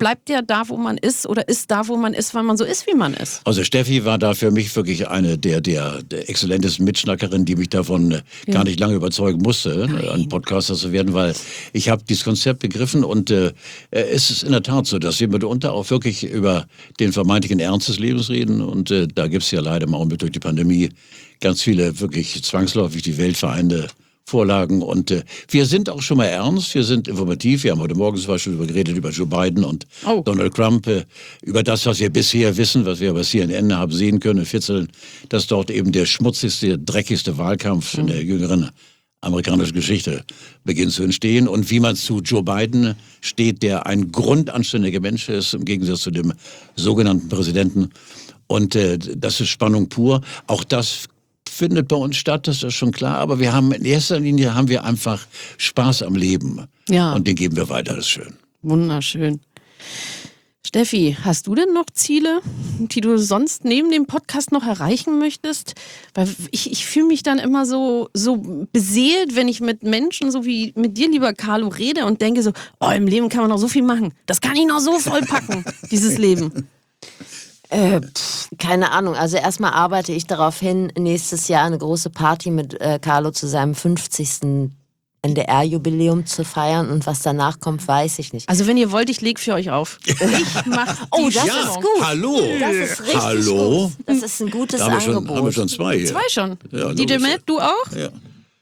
bleibt ja da, wo man ist oder ist da, wo man ist, weil man so ist, wie man ist. Also Steffi war da für mich wirklich eine der exzellentesten Mitschnackerinnen, die mich davon gar nicht lange überzeugen musste, ein Podcaster zu werden, weil ich habe dieses Konzept begriffen und es ist in der Tat so, dass wir mitunter auch wirklich über den vermeintlichen Ernst des Lebens reden und da gibt es ja leider im Augenblick durch die Pandemie ganz viele wirklich zwangsläufig die Welt vereinte Vorlagen und wir sind auch schon mal ernst, wir sind informativ, wir haben heute Morgen zum Beispiel geredet über Joe Biden und Donald Trump, über das, was wir bisher wissen, was wir bei CNN haben sehen können, dass dort eben der schmutzigste, dreckigste Wahlkampf in der jüngeren amerikanischen Geschichte beginnt zu entstehen und wie man zu Joe Biden steht, der ein grundanständiger Mensch ist, im Gegensatz zu dem sogenannten Präsidenten und das ist Spannung pur, auch das findet bei uns statt, das ist schon klar, aber wir haben in erster Linie einfach Spaß am Leben. Ja. Und den geben wir weiter, das ist schön. Wunderschön. Steffi, hast du denn noch Ziele, die du sonst neben dem Podcast noch erreichen möchtest? Weil ich fühle mich dann immer so beseelt, wenn ich mit Menschen, so wie mit dir, lieber Carlo, rede und denke so, oh, im Leben kann man noch so viel machen. Das kann ich noch so vollpacken, dieses Leben. Keine Ahnung. Also erstmal arbeite ich darauf hin, nächstes Jahr eine große Party mit Carlo zu seinem 50. NDR-Jubiläum zu feiern und was danach kommt, weiß ich nicht. Also wenn ihr wollt, ich leg für euch auf. Ich mach die das Stimmung. ist gut. Hallo. Das ist richtig Hallo. gut. Das ist ein gutes Da haben Angebot. wir schon zwei hier. Zwei schon. Ja, DJ logisch. Matt, du auch? Ja.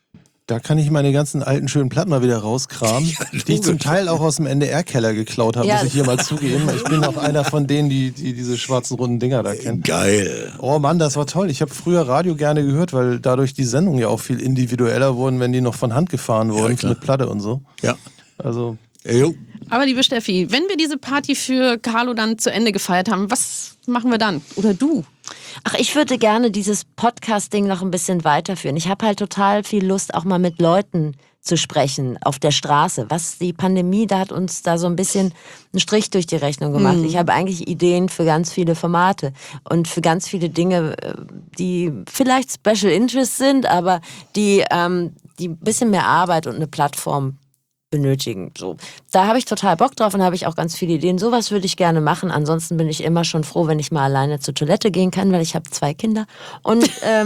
Da kann ich meine ganzen alten schönen Platten mal wieder rauskramen, die ich zum Teil auch aus dem NDR-Keller geklaut habe, Ja. muss ich hier mal zugeben. Ich bin auch einer von denen, die diese schwarzen runden Dinger da kennen. Geil. Oh Mann, das war toll. Ich habe früher Radio gerne gehört, weil dadurch die Sendungen ja auch viel individueller wurden, wenn die noch von Hand gefahren wurden, klar. mit Platte und so. Ja. Also Jo. Aber liebe Steffi, wenn wir diese Party für Carlo dann zu Ende gefeiert haben, was machen wir dann? Oder du? Ach, ich würde gerne dieses Podcast-Ding noch ein bisschen weiterführen. Ich habe halt total viel Lust, auch mal mit Leuten zu sprechen auf der Straße. Was die Pandemie, da hat uns da so ein bisschen einen Strich durch die Rechnung gemacht. Ich habe eigentlich Ideen für ganz viele Formate und für ganz viele Dinge, die vielleicht Special Interest sind, aber die ein bisschen mehr Arbeit und eine Plattform benötigen. So. Da habe ich total Bock drauf und habe ich auch ganz viele Ideen. Sowas würde ich gerne machen. Ansonsten bin ich immer schon froh, wenn ich mal alleine zur Toilette gehen kann, weil ich habe 2 Kinder. Und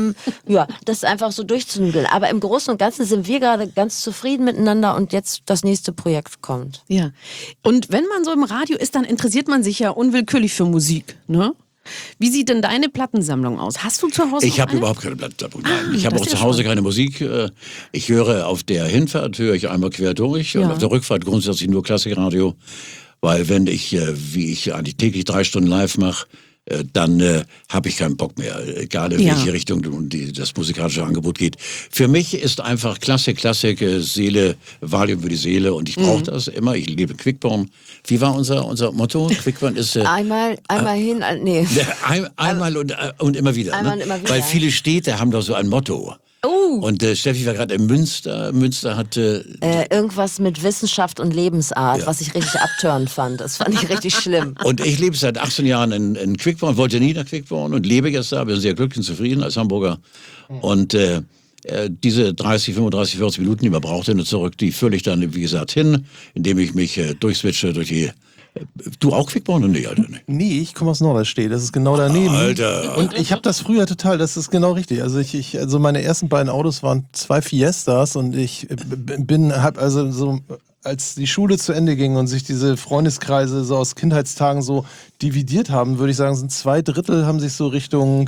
ja, das ist einfach so durchzunudeln. Aber im Großen und Ganzen sind wir gerade ganz zufrieden miteinander und jetzt das nächste Projekt kommt. Ja. Und wenn man so im Radio ist, dann interessiert man sich ja unwillkürlich für Musik, ne? Wie sieht denn deine Plattensammlung aus? Hast du zu Hause Ich noch habe eine? überhaupt keine Plattensammlung. Nein. Ich habe das auch ist ja zu Hause spannend. keine Musik. Ich höre auf der Hinfahrt einmal quer durch und Ja. auf der Rückfahrt grundsätzlich nur Klassikradio. Weil wenn ich, wie ich eigentlich täglich 3 Stunden live mache, dann habe ich keinen Bock mehr, egal in Ja. welche Richtung das musikalische Angebot geht. Für mich ist einfach Klassik, Seele, Valium für die Seele und ich brauche das immer. Ich lebe Quickborn. Wie war unser Motto? Quickborn ist... Einmal hin, nee. Einmal und immer wieder. Einmal Ne? und immer wieder. Weil viele Städte haben doch so ein Motto. Und Steffi war gerade in Münster. Münster hatte... Irgendwas mit Wissenschaft und Lebensart, was ich richtig abtörend fand. Das fand ich richtig schlimm. Und ich lebe seit 18 Jahren in Quickborn, wollte nie nach Quickborn und lebe jetzt da, bin sehr glücklich und zufrieden als Hamburger. Und diese 30, 35, 40 Minuten, die man braucht hin und zurück, die fülle ich dann, wie gesagt, hin, indem ich mich durchswitche durch die... Du auch Quickborn? Nee, Alter, nee. nee, ich komme aus Norderstedt, das ist genau daneben. Alter. Und ich habe das früher total, das ist genau richtig. Also meine ersten beiden Autos waren 2 Fiestas und ich habe also so, als die Schule zu Ende ging und sich diese Freundeskreise so aus Kindheitstagen so dividiert haben, würde ich sagen, sind 2/3 haben sich so Richtung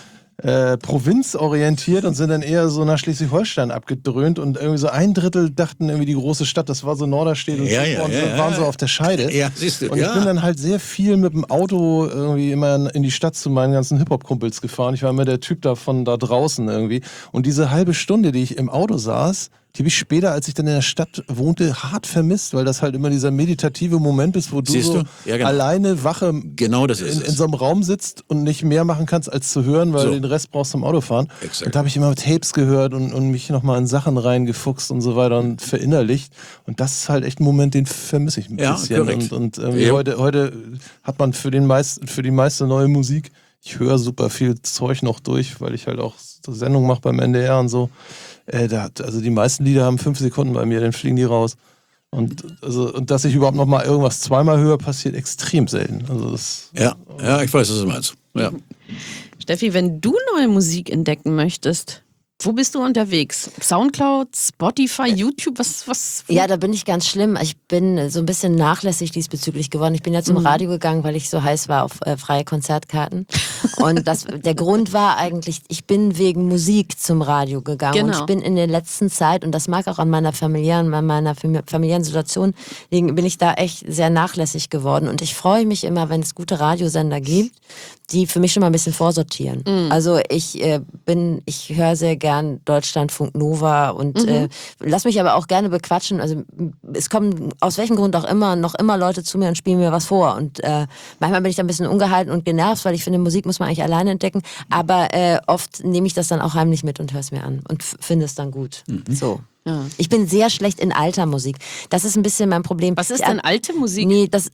Provinz orientiert und sind dann eher so nach Schleswig-Holstein abgedröhnt und irgendwie so 1/3 dachten irgendwie die große Stadt, das war so Norderstedt und Ja, Quickborn, ja, waren so auf der Scheide. Ja, siehst du, Und ich bin dann halt sehr viel mit dem Auto irgendwie immer in die Stadt zu meinen ganzen Hip-Hop-Kumpels gefahren. Ich war immer der Typ davon da draußen irgendwie. Und diese halbe Stunde, die ich im Auto saß, die habe ich später, als ich dann in der Stadt wohnte, hart vermisst, weil das halt immer dieser meditative Moment ist, wo du Siehst so du? Ja, genau. alleine Wache Genau das ist in es. so einem Raum sitzt und nicht mehr machen kannst, als zu hören, weil So. den Rest brauchst du im Autofahren. Exakt. Und da habe ich immer Tapes gehört und mich nochmal in Sachen reingefuchst und so weiter und verinnerlicht. Und das ist halt echt ein Moment, den vermisse ich ein Ja, bisschen. korrekt. Und irgendwie Ja. heute hat man für die meiste neue Musik, ich höre super viel Zeug noch durch, weil ich halt auch so Sendungen mache beim NDR und so. Also die meisten Lieder haben 5 Sekunden bei mir, dann fliegen die raus. Und dass ich überhaupt noch mal irgendwas zweimal höre, passiert extrem selten. Also das, Ja, ich weiß, was du meinst. Ja. Steffi, wenn du neue Musik entdecken möchtest, wo bist du unterwegs? Soundcloud, Spotify, YouTube, was? Ja, da bin ich ganz schlimm. Ich bin so ein bisschen nachlässig diesbezüglich geworden. Ich bin ja zum Radio gegangen, weil ich so heiß war auf freie Konzertkarten. Und der Grund war eigentlich, ich bin wegen Musik zum Radio gegangen. Genau. Und ich bin in der letzten Zeit, und das mag auch an meiner familiären Situation liegen, bin ich da echt sehr nachlässig geworden. Und ich freue mich immer, wenn es gute Radiosender gibt, die für mich schon mal ein bisschen vorsortieren. Also ich höre sehr gern Deutschlandfunk Nova und lass mich aber auch gerne bequatschen. Also es kommen aus welchem Grund auch immer noch immer Leute zu mir und spielen mir was vor. Und manchmal bin ich da ein bisschen ungehalten und genervt, weil ich finde, Musik muss man eigentlich alleine entdecken. Aber oft nehme ich das dann auch heimlich mit und höre es mir an und finde es dann gut. So. Ja. Ich bin sehr schlecht in alter Musik. Das ist ein bisschen mein Problem. Was ist denn alte Musik? Nee, das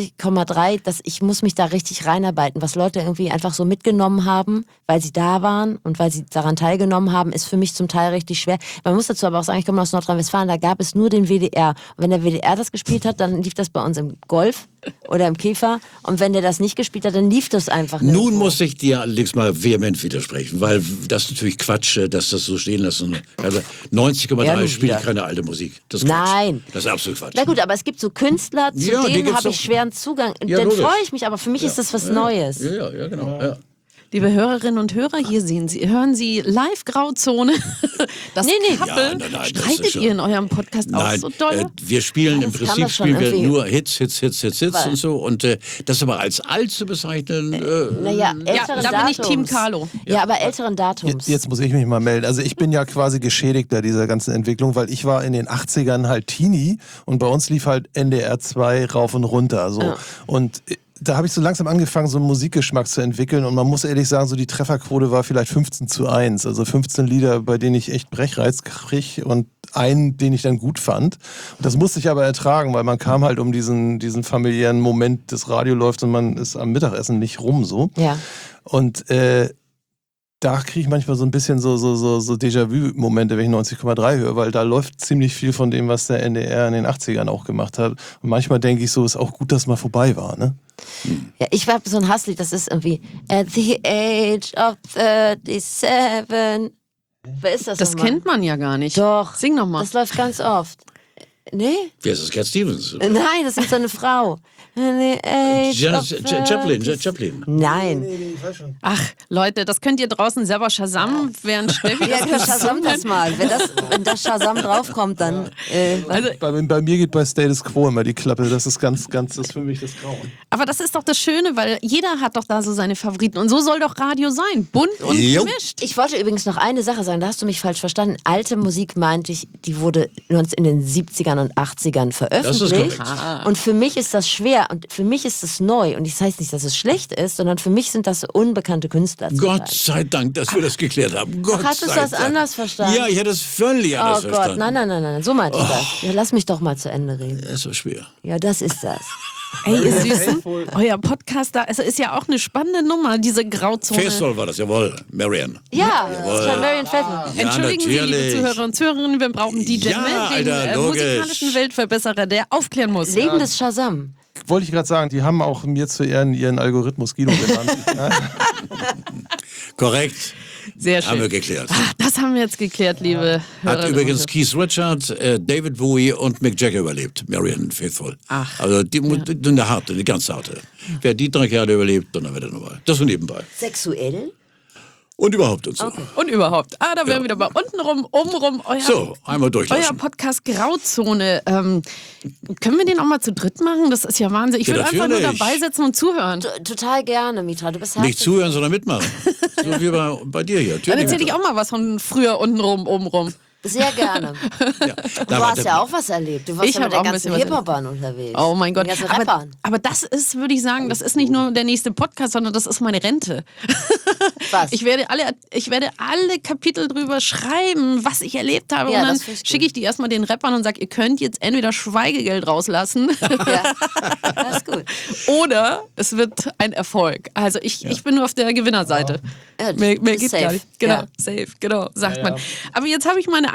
90,3, ich muss mich da richtig reinarbeiten. Was Leute irgendwie einfach so mitgenommen haben, weil sie da waren und weil sie daran teilgenommen haben, ist für mich zum Teil richtig schwer. Man muss dazu aber auch sagen, ich komme aus Nordrhein-Westfalen, da gab es nur den WDR. Und wenn der WDR das gespielt hat, dann lief das bei uns im Golf oder im Käfer. Und wenn der das nicht gespielt hat, dann lief das einfach nicht. Nun muss ich dir allerdings mal vehement widersprechen, weil das ist natürlich Quatsch, dass das so stehen lassen. Also 90,3 spielt keine alte Musik. Das ist Quatsch. Nein. Das ist absolut Quatsch. Na gut, aber es gibt so Künstler, zu Ja, die denen gibt's habe ich doch. schweren Zugang. Ja, Dann logisch. freue ich mich, aber für mich ist das was Neues. Ja, genau. Ja. Liebe Hörerinnen und Hörer, hier hören Sie live Grauzone. Das Couple, Ja, nein, das streitet ist schon- ihr in eurem Podcast auch Nein, so doll? wir spielen im Das kann Prinzip man schon spielen wir irgendwie- nur Hits und so. Und das aber als alt zu bezeichnen, Naja, älteren Ja, da bin ich Datums. Team Carlo. Ja, aber älteren Datums. Jetzt muss ich mich mal melden. Also ich bin ja quasi Geschädigter dieser ganzen Entwicklung, weil ich war in den 80ern halt Teenie und bei uns lief halt NDR 2 rauf und runter. So. Und da habe ich so langsam angefangen, so einen Musikgeschmack zu entwickeln und man muss ehrlich sagen, so die Trefferquote war vielleicht 15:1. Also 15 Lieder, bei denen ich echt Brechreiz krieg und einen, den ich dann gut fand. Und das musste ich aber ertragen, weil man kam halt um diesen familiären Moment, das Radio läuft und man ist am Mittagessen nicht rum so. Ja. Und da kriege ich manchmal so ein bisschen so Déjà-vu-Momente, wenn ich 90,3 höre, weil da läuft ziemlich viel von dem, was der NDR in den 80ern auch gemacht hat. Und manchmal denke ich so, ist auch gut, dass mal vorbei war, ne? Ja, ich habe so ein Hasslied, das ist irgendwie At the age of 37. Wer ist das Das nochmal? kennt man ja gar nicht. Doch. Sing noch mal. Das läuft ganz oft. Nee? wer ist das? Cat Stevens? Nein, das ist so eine Frau. At the age Janis of Joplin. 37. Nein. Ach, Leute, das könnt ihr draußen selber Shazam, während Steffi Ja, das Shazam das mal. Wenn das Shazam draufkommt, dann. Also, Bei mir geht bei Status Quo immer die Klappe. Das ist das ist für mich das Grauen. aber das ist doch das Schöne, weil jeder hat doch da so seine Favoriten. Und so soll doch Radio sein. Bunt und Jo. gemischt. Ich wollte übrigens noch eine Sache sagen, da hast du mich falsch verstanden. Alte Musik meinte ich, die wurde in den 70ern und 80ern veröffentlicht. korrekt. Und für mich ist das schwer und für mich ist es neu. Und das heißt nicht, dass es schlecht ist, sondern für mich sind das unbekannte Künstler. zum Gott Teil. sei Dank, dass wir das geklärt haben. Gott Hast du sei das Dank. anders verstanden? Ja, ich hätte es völlig anders Oh Gott, verstanden. nein, so meinte ich das. Ja, lass mich doch mal zu Ende reden. Das ist so schwer. Ja, das ist das. Ey, ihr Süßen, euer Podcast da, also ist ja auch eine spannende Nummer, diese Grauzone. Faithful war das, jawohl. Marianne. Ja, das ist von Marian Feldman. Ja, Entschuldigen Sie, liebe natürlich. Zuhörer und Zuhörerinnen, wir brauchen DJ Ja, Mel, den Alter, logisch. musikalischen Weltverbesserer, der aufklären muss. Lebendes Shazam. Wollte ich gerade sagen, die haben auch mir zu Ehren ihren Algorithmus Guido genannt. Ja. Korrekt. Sehr schön. Haben wir geklärt. Ach, das haben wir jetzt geklärt, liebe Hörerinnen Hat und übrigens Hörer. Keith Richards, David Bowie und Mick Jagger überlebt. Marianne Faithful. Ach. Also eine harte, eine ganz harte. Wer die 3 Kerle überlebt, dann wird er nochmal. Das so nebenbei. Sexuell? Und überhaupt und so. Und überhaupt. Da wären wir wieder bei untenrum, obenrum. So, einmal Euer durchlassen. Podcast Grauzone. Können wir den auch mal zu dritt machen? Das ist ja Wahnsinn. Ich Ja, würde einfach nur natürlich. dabei sitzen und zuhören. Total gerne, Mitra. Du bist Nicht herzlich. zuhören, sondern mitmachen. So wie bei dir hier. Dann erzähle ich auch mal was von früher untenrum, obenrum. Sehr gerne. Ja. Du hast ja auch was erlebt. Du warst Ich ja hab mit auch den ein ganzen bisschen was Hip-Hopern unterwegs. Oh mein Gott. Den ganzen Aber, Rappern. aber das ist, würde ich sagen, das ist nicht nur der nächste Podcast, sondern das ist meine Rente. Was? Ich werde alle Kapitel drüber schreiben, was ich erlebt habe. Ja, und dann das finde ich schicke ich die erstmal den Rappern und sage, ihr könnt jetzt entweder Schweigegeld rauslassen Ja, das ist gut. oder es wird ein Erfolg. Also ich bin nur auf der Gewinnerseite. Ja, Mehr bist geht safe. gar nicht. Genau, Ja. safe, genau, sagt man. Aber jetzt habe ich meine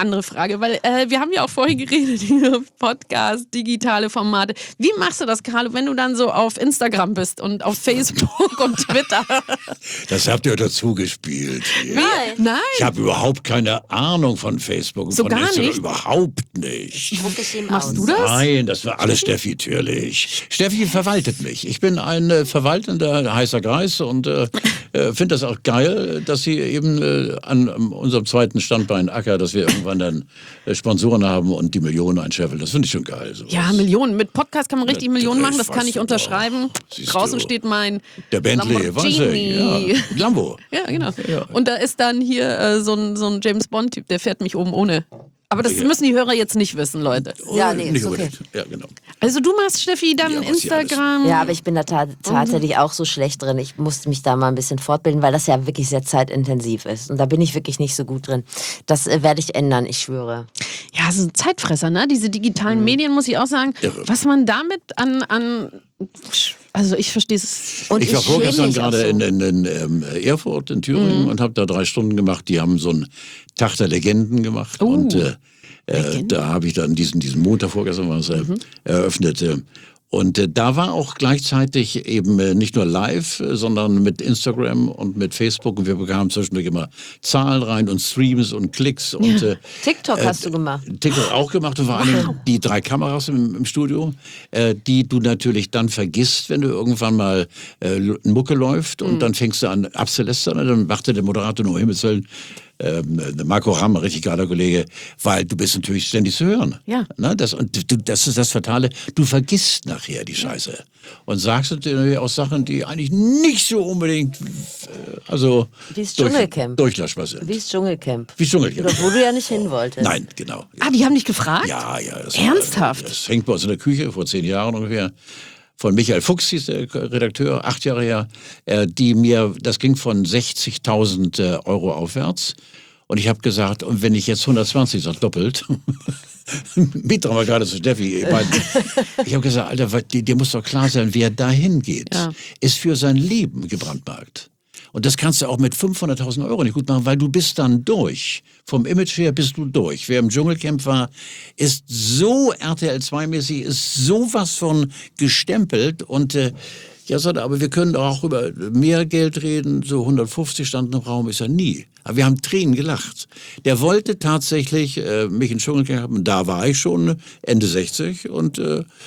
andere Frage, weil wir haben ja auch vorhin geredet über Podcast, digitale Formate. Wie machst du das, Carlo, wenn du dann so auf Instagram bist und auf Facebook und Twitter? Das habt ihr dazu gespielt. Nein. Ich habe überhaupt keine Ahnung von Facebook und So von gar Instagram. nicht? Überhaupt nicht. Druck es ihm Machst aus. du das? Nein, das war alles Steffi natürlich. Steffi verwaltet mich. Ich bin ein verwaltender heißer Greis und finde das auch geil, dass sie eben an unserem zweiten Standbein Acker, dass wir irgendwann dann Sponsoren haben und die Millionen einscheffeln. Das finde ich schon geil. Sowas. Ja, Millionen. Mit Podcast kann man richtig Mit Millionen machen, das Drift, kann ich weißt du unterschreiben. doch. Siehst Draußen du. steht mein Der Bentley, weiß Lamborghini. ich. Ja. Lambo. Ja, genau. Und da ist dann hier so ein James Bond-Typ, der fährt mich oben ohne. Aber das müssen die Hörer jetzt nicht wissen, Leute. Ja, nee, Nicht ist okay. unbedingt. Ja, genau. Also du machst, Steffi, dann Ja, was hier Instagram. Ja, aber ich bin da tatsächlich auch so schlecht drin. Ich musste mich da mal ein bisschen fortbilden, weil das ja wirklich sehr zeitintensiv ist. Und da bin ich wirklich nicht so gut drin. Das werde ich ändern, ich schwöre. Ja, so ein Zeitfresser, ne? Diese digitalen Medien, muss ich auch sagen. Irre. Was man damit an also ich verstehe es. Und Ich war schäme vorgestern mich auch gerade so. in Erfurt, in Thüringen und habe da 3 Stunden gemacht. Die haben so einen Tag der Legenden gemacht. Und da habe ich dann diesen Montag vorgestern war es, eröffnet. Und da war auch gleichzeitig eben nicht nur live, sondern mit Instagram und mit Facebook. Und wir bekamen zwischendurch immer Zahlen rein und Streams und Klicks. Und TikTok hast du gemacht. TikTok auch gemacht und vor allem die 3 Kameras im Studio, die du natürlich dann vergisst, wenn du irgendwann mal eine Mucke läuft und dann fängst du an abzulästern, dann machte der Moderator nur Himmels Willen, Marco Ramm, richtig geiler Kollege, weil du bist natürlich ständig zu hören. Ja. Ne? Das ist das Fatale, du vergisst nachher die Scheiße und sagst natürlich auch Sachen, die eigentlich nicht so unbedingt Wie das Dschungelcamp. durchlassbar sind. Wie das Dschungelcamp. Wie Dschungelcamp. Oder wo du ja nicht hin wolltest. Nein, genau. Ah, die haben dich gefragt? Ja. Das Ernsthaft? Das hängt bei uns in der Küche, vor 10 Jahren ungefähr. Von Michael Fuchs hieß der Redakteur, 8 Jahre her, das ging von 60.000 Euro aufwärts. Und ich habe gesagt, und wenn ich jetzt 120 sage, doppelt, Mitra war gerade zu Steffi. Ich habe gesagt, Alter, dir muss doch klar sein, wer da hingeht, ist für sein Leben gebrandmarkt. Und das kannst du auch mit 500.000 Euro nicht gut machen, weil du bist dann durch. Vom Image her bist du durch. Wer im Dschungelcamp war, ist so RTL 2-mäßig, ist sowas von gestempelt. Und ja, sagt er, aber wir können doch auch über mehr Geld reden. So 150 standen im Raum, ist er nie. Aber wir haben Tränen gelacht. Der wollte tatsächlich mich in Dschungelcamp haben. Da war ich schon Ende 60 und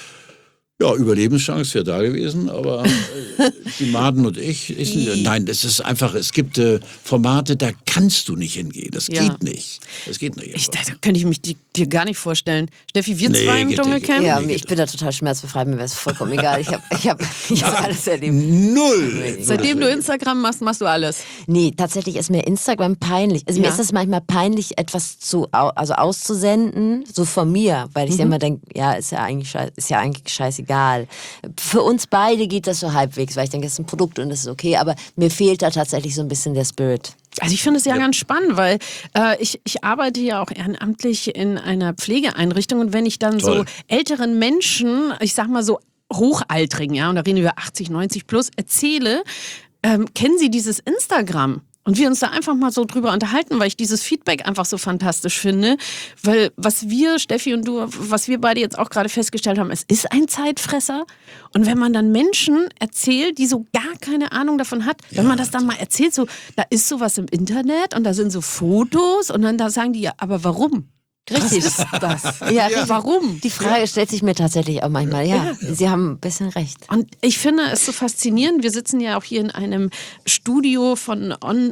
ja, Überlebenschance wäre da gewesen, aber die Maden und ich, nein, das ist einfach, es gibt Formate, da kannst du nicht hingehen. Das geht nicht. Das geht nicht. Da könnte ich mich dir gar nicht vorstellen. Steffi, wir zwei im Dschungelcamp? Ja, ich bin da total schmerzbefreit, mir wäre es vollkommen egal. Ich hab alles erlebt. Null! Seitdem du Instagram machst du alles. Nee, tatsächlich ist mir Instagram peinlich. Also mir ist das manchmal peinlich, etwas auszusenden, so von mir, weil ich immer denke, ja, ist ja eigentlich scheißegal. Für uns beide geht das so halbwegs, weil ich denke, es ist ein Produkt und das ist okay, aber mir fehlt da tatsächlich so ein bisschen der Spirit. Also ich finde es ja ganz spannend, weil ich arbeite ja auch ehrenamtlich in einer Pflegeeinrichtung und wenn ich dann so älteren Menschen, ich sag mal so Hochaltrigen, ja, und da reden wir 80, 90 plus, erzähle, kennen Sie dieses Instagram? Und wir uns da einfach mal so drüber unterhalten, weil ich dieses Feedback einfach so fantastisch finde. Weil was wir, Steffi und du, was wir beide jetzt auch gerade festgestellt haben, es ist ein Zeitfresser. Und wenn man dann Menschen erzählt, die so gar keine Ahnung davon hat, wenn man das dann mal erzählt, so, da ist sowas im Internet und da sind so Fotos und dann da sagen die ja, aber warum? Richtig. Was ist das? Ja, warum? Die Frage stellt sich mir tatsächlich auch manchmal. Ja, Sie haben ein bisschen recht. Und ich finde es so faszinierend. Wir sitzen ja auch hier in einem Studio von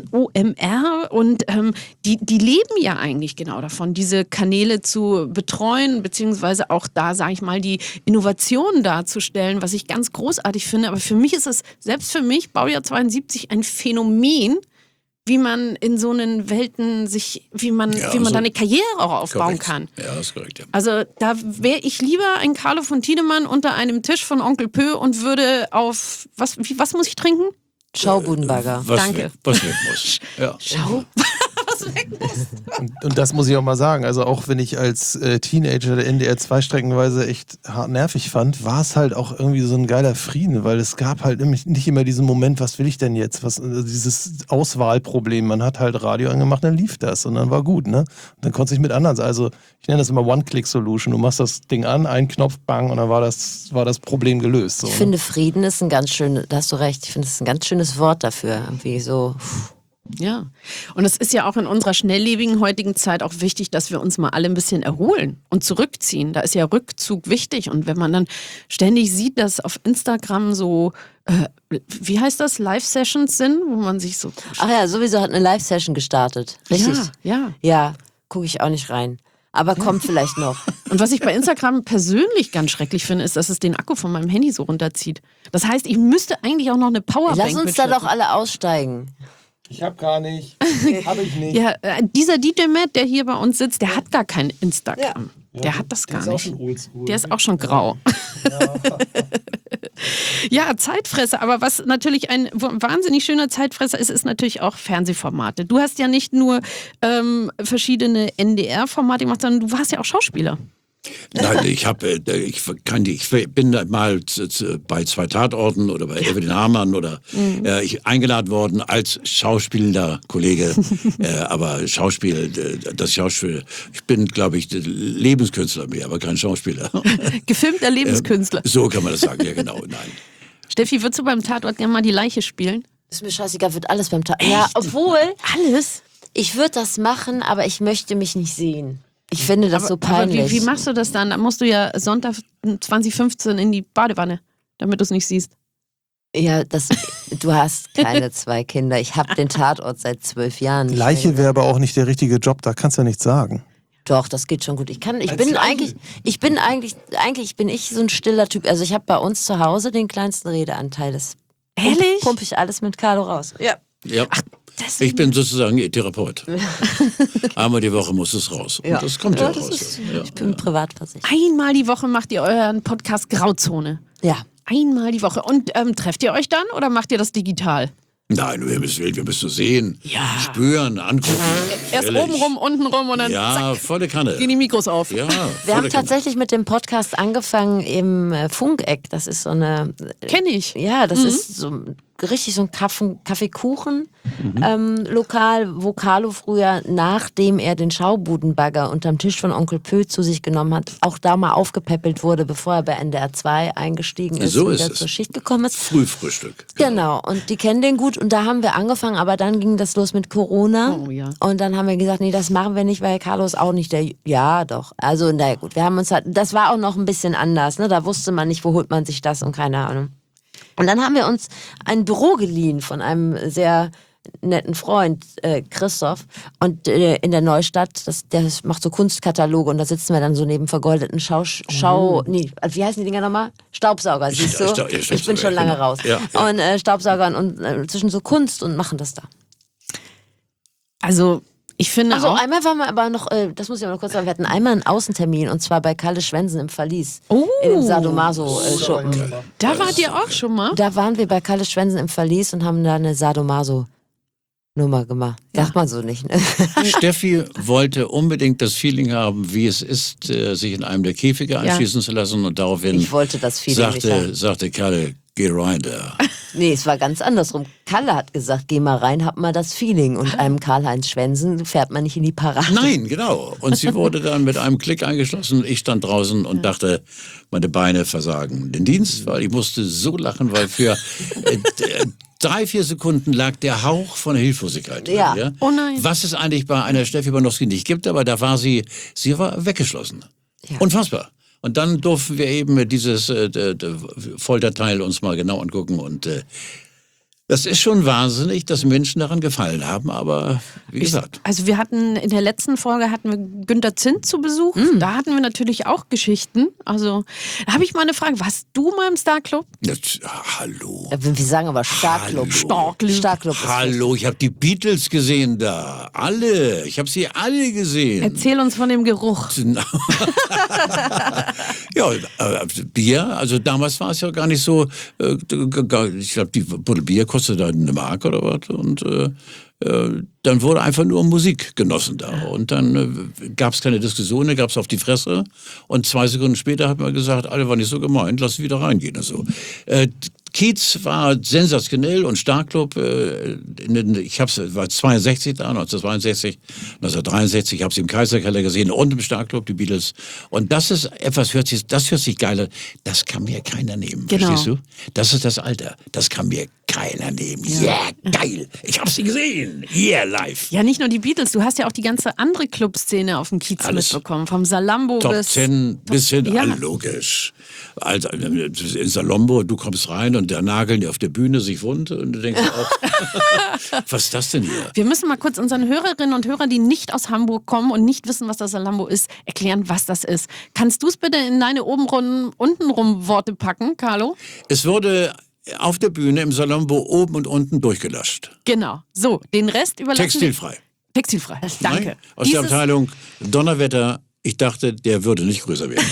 OMR und die leben ja eigentlich genau davon, diese Kanäle zu betreuen, beziehungsweise auch da, sage ich mal, die Innovationen darzustellen, was ich ganz großartig finde. Aber für mich ist es, selbst für mich, Baujahr 72, ein Phänomen, wie man in so einen Welten wie man da eine Karriere auch aufbauen kann. Ja, das ist korrekt. Ja. Also da wäre ich lieber ein Carlo von Tiedemann unter einem Tisch von Onkel Pö und würde auf, was muss ich trinken? Schaubudenbagger. Was Danke. Was weg muss. Ja. Schau. Was weg musst. Und das muss ich auch mal sagen. Also auch wenn ich als Teenager der NDR 2 streckenweise echt hart nervig fand, war es halt auch irgendwie so ein geiler Frieden, weil es gab halt nicht immer diesen Moment, was will ich denn jetzt? Dieses Auswahlproblem. Man hat halt Radio angemacht, dann lief das und dann war gut, ne? Und dann konnte ich mit anderen, also ich nenne das immer One-Click-Solution. Du machst das Ding an, einen Knopf, bang, und dann war das Problem gelöst. So, Ich finde, Frieden ist ein ganz schönes, da hast du recht, ich finde, es ist ein ganz schönes Wort dafür. Irgendwie so. Ja, und es ist ja auch in unserer schnelllebigen heutigen Zeit auch wichtig, dass wir uns mal alle ein bisschen erholen und zurückziehen. Da ist ja Rückzug wichtig. Und wenn man dann ständig sieht, dass auf Instagram so, wie heißt das, Live-Sessions sind, wo man sich so... Ach ja, sowieso hat eine Live-Session gestartet. Richtig? Ja. Ja, gucke ich auch nicht rein. Aber kommt vielleicht noch. Und was ich bei Instagram persönlich ganz schrecklich finde, ist, dass es den Akku von meinem Handy so runterzieht. Das heißt, ich müsste eigentlich auch noch eine Powerbank Lass uns da mitschleppen. doch alle aussteigen. Ich hab gar nicht. Hab ich nicht. Ja, dieser DJ Matt, der hier bei uns sitzt, der hat gar kein Instagram. Der hat das gar ist auch nicht. schon oldschool. Der ist auch schon grau. Ja, Zeitfresser. Aber was natürlich ein wahnsinnig schöner Zeitfresser ist, ist natürlich auch Fernsehformate. Du hast ja nicht nur verschiedene NDR-Formate gemacht, sondern du warst ja auch Schauspieler. Nein, ich bin mal bei 2 Tatorten oder bei Evelyn Hamann oder eingeladen worden als schauspielender Kollege, aber das Schauspiel, ich bin, glaube ich, Lebenskünstler mehr, aber kein Schauspieler. Gefilmter Lebenskünstler. So kann man das sagen, ja genau, nein. Steffi, würdest du beim Tatort gerne mal die Leiche spielen? Ist mir scheißegal, wird alles beim Tag. Ja, obwohl, Alles? ich würde das machen, aber ich möchte mich nicht sehen. Ich finde das so peinlich. Aber wie machst du das dann? Da musst du ja Sonntag 2015 in die Badewanne, damit du es nicht siehst. Ja, du hast keine 2 Kinder. Ich habe den Tatort seit 12 Jahren. nicht Leiche mehr wäre aber auch nicht der richtige Job, da kannst du ja nichts sagen. Doch, das geht schon gut. Ich bin so ein stiller Typ. Also ich habe bei uns zu Hause den kleinsten Redeanteil. Das Ehrlich? pumpe ich alles mit Carlo raus. Ja. Ja. Ich bin sozusagen ihr Therapeut. Einmal die Woche muss es raus. Und das kommt ja raus. Ich bin privat versichert. Einmal die Woche macht ihr euren Podcast Grauzone. Ja. Einmal die Woche. Und trefft ihr euch dann oder macht ihr das digital? Nein, wir müssen sehen, spüren, angucken. Erst Ehrlich. oben rum, unten rum und dann Ja, zack, volle Kanne. gehen die Mikros auf. Ja, Wir haben tatsächlich mit dem Podcast angefangen im Funkeck. Das ist so eine... Kenn ich. Ja, das ist so richtig so ein Kaffeekuchen Lokal, wo Carlo früher, nachdem er den Schaubudenbagger unterm Tisch von Onkel Pö zu sich genommen hat, auch da mal aufgepäppelt wurde, bevor er bei NDR 2 eingestiegen ist So und ist wieder es. zur Schicht gekommen ist. Frühfrühstück. Genau, und die kennen den gut und da haben wir angefangen, aber dann ging das los mit Corona Oh, ja. und dann haben wir gesagt, nee, das machen wir nicht, weil Carlo ist auch nicht der, ja doch, also naja gut, wir haben uns halt, das war auch noch ein bisschen anders, ne? Da wusste man nicht, wo holt man sich das und keine Ahnung. Und dann haben wir uns ein Büro geliehen von einem sehr netten Freund, Christoph, und in der Neustadt, der macht so Kunstkataloge und da sitzen wir dann so neben vergoldeten wie heißen die Dinger nochmal? Staubsauger, siehst du? Ich bin schon lange raus. Ja. Und Staubsaugern und zwischen so Kunst und machen das da. Also, ich finde Also auch... einmal waren wir aber noch, das muss ich aber noch kurz sagen, wir hatten einmal einen Außentermin und zwar bei Kalle Schwensen im Verlies. Oh. In dem Sadomaso-Schuppen. Da wart ihr auch schon mal? Da waren wir bei Kalle Schwensen im Verlies und haben da eine Sadomaso-Nummer gemacht. Sagt man so nicht, ne? Steffi wollte unbedingt das Feeling haben, wie es ist, sich in einem der Käfige einschließen zu lassen und daraufhin Ich wollte das Feeling nicht haben. sagte Kalle, geh rein da. Nee, es war ganz andersrum. Kalle hat gesagt, geh mal rein, hab mal das Feeling. Und einem Karl-Heinz Schwensen fährt man nicht in die Parade. Nein, genau. Und sie wurde dann mit einem Klick eingeschlossen. Ich stand draußen und dachte, meine Beine versagen den Dienst, weil ich musste so lachen, weil für 3-4 Sekunden lag der Hauch von Hilflosigkeit. Ja. Ja? Oh nein. Was es eigentlich bei einer Steffi Banowski nicht gibt, aber da war sie war weggeschlossen. Ja. Unfassbar. Und dann durften wir eben dieses Folterteil uns mal genau angucken und das ist schon wahnsinnig, dass Menschen daran gefallen haben, aber wie gesagt. Also wir hatten in der letzten Folge Günter Zint zu Besuch. Da hatten wir natürlich auch Geschichten. Also da habe ich mal eine Frage. Warst du mal im Starclub? Hallo. Ja, wir sagen aber Starclub. Starclub. ist Hallo, ich habe die Beatles gesehen da. Alle. Ich habe sie alle gesehen. Erzähl uns von dem Geruch. Ja, Ja, Bier, also damals war es ja gar nicht so, ich glaube, die Buddel Bier kostete da 1 Mark oder was und dann wurde einfach nur Musik genossen da. Und dann gab es keine Diskussion, da gab es auf die Fresse. Und 2 Sekunden später hat man gesagt, alle waren nicht so gemeint, lass wieder reingehen. Also, Kiez war sensationell und Starclub, war 62 da, 1962, 1963, ich habe sie im Kaiserkeller gesehen und im Starclub, die Beatles. Und das ist etwas, das hört sich geil an. Das kann mir keiner nehmen, Genau. verstehst du? Das ist das Alter. Das kann mir keiner nehmen. Yeah, geil. Ich habe sie gesehen. Yeah, live. Ja, nicht nur die Beatles, du hast ja auch die ganze andere Clubszene auf dem Kiez Alles. mitbekommen. Vom Salambo Top bis... 10 bis hin, ja. logisch. Also in Salombo, du kommst rein und der nageln dir auf der Bühne sich wund und du denkst auch, was ist das denn hier? Wir müssen mal kurz unseren Hörerinnen und Hörern, die nicht aus Hamburg kommen und nicht wissen, was das Salambo ist, erklären, was das ist. Kannst du es bitte in deine untenrum Worte packen, Carlo? Es wurde auf der Bühne im Salombo oben und unten durchgelöscht. Genau. So, den Rest überlassen... Textilfrei. Textilfrei. Danke. Nein? Aus der Abteilung Donnerwetter, ich dachte, der würde nicht größer werden.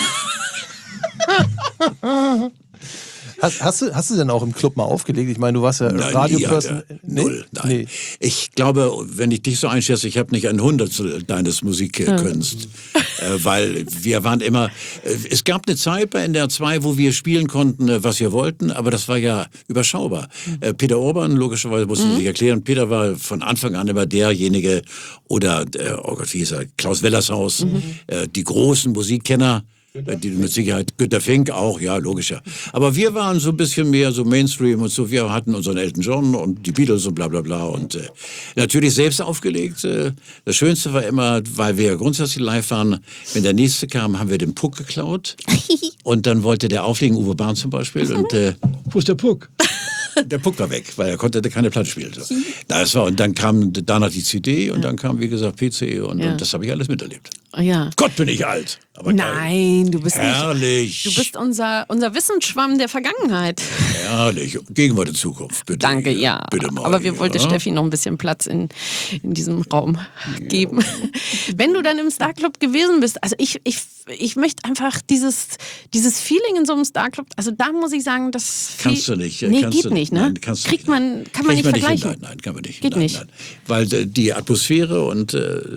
Hast du denn auch im Club mal aufgelegt? Ich meine, du warst ja Nein, Radioperson. Null, nein. Ich glaube, wenn ich dich so einschätze, ich habe nicht ein Hundertstel deines Musikkunst. Weil wir waren immer, es gab eine Zeit bei NDR 2, wo wir spielen konnten, was wir wollten, aber das war ja überschaubar. Peter Urban, logischerweise musste ich sich erklären, Peter war von Anfang an immer derjenige, oder, oh Gott, wie hieß er, Klaus Wellershaus, die großen Musikkenner, die mit Sicherheit, Günter Fink auch, ja, logischer. Aber wir waren so ein bisschen mehr so Mainstream und so, wir hatten unseren Elton John und die Beatles und bla bla bla und natürlich selbst aufgelegt. Das Schönste war immer, weil wir grundsätzlich live waren, wenn der Nächste kam, haben wir den Puck geklaut und dann wollte der auflegen, Uwe Bahn zum Beispiel und wo ist der Puck? Der Puck war weg, weil er konnte keine Platte spielen. So. Und dann kam danach die CD und dann kam, wie gesagt, PC und das habe ich alles miterlebt. Ja. Gott, bin ich alt. Aber geil. Nein, du bist Herrlich. nicht. Du bist unser Wissensschwamm der Vergangenheit. Herrlich. Gegenwart und Zukunft, bitte. Danke, ja. Bitte mal. Aber wir wollten ja. Steffi noch ein bisschen Platz in diesem Raum geben. Wenn du dann im Starclub gewesen bist, also ich möchte einfach dieses Feeling in so einem Starclub, also da muss ich sagen, das Kannst du nicht. Nee, kannst geht du, nicht, ne? Nein, kannst du kann man nicht vergleichen. Nein, kann man nicht. Geht nein, nicht. Nein. Weil die Atmosphäre und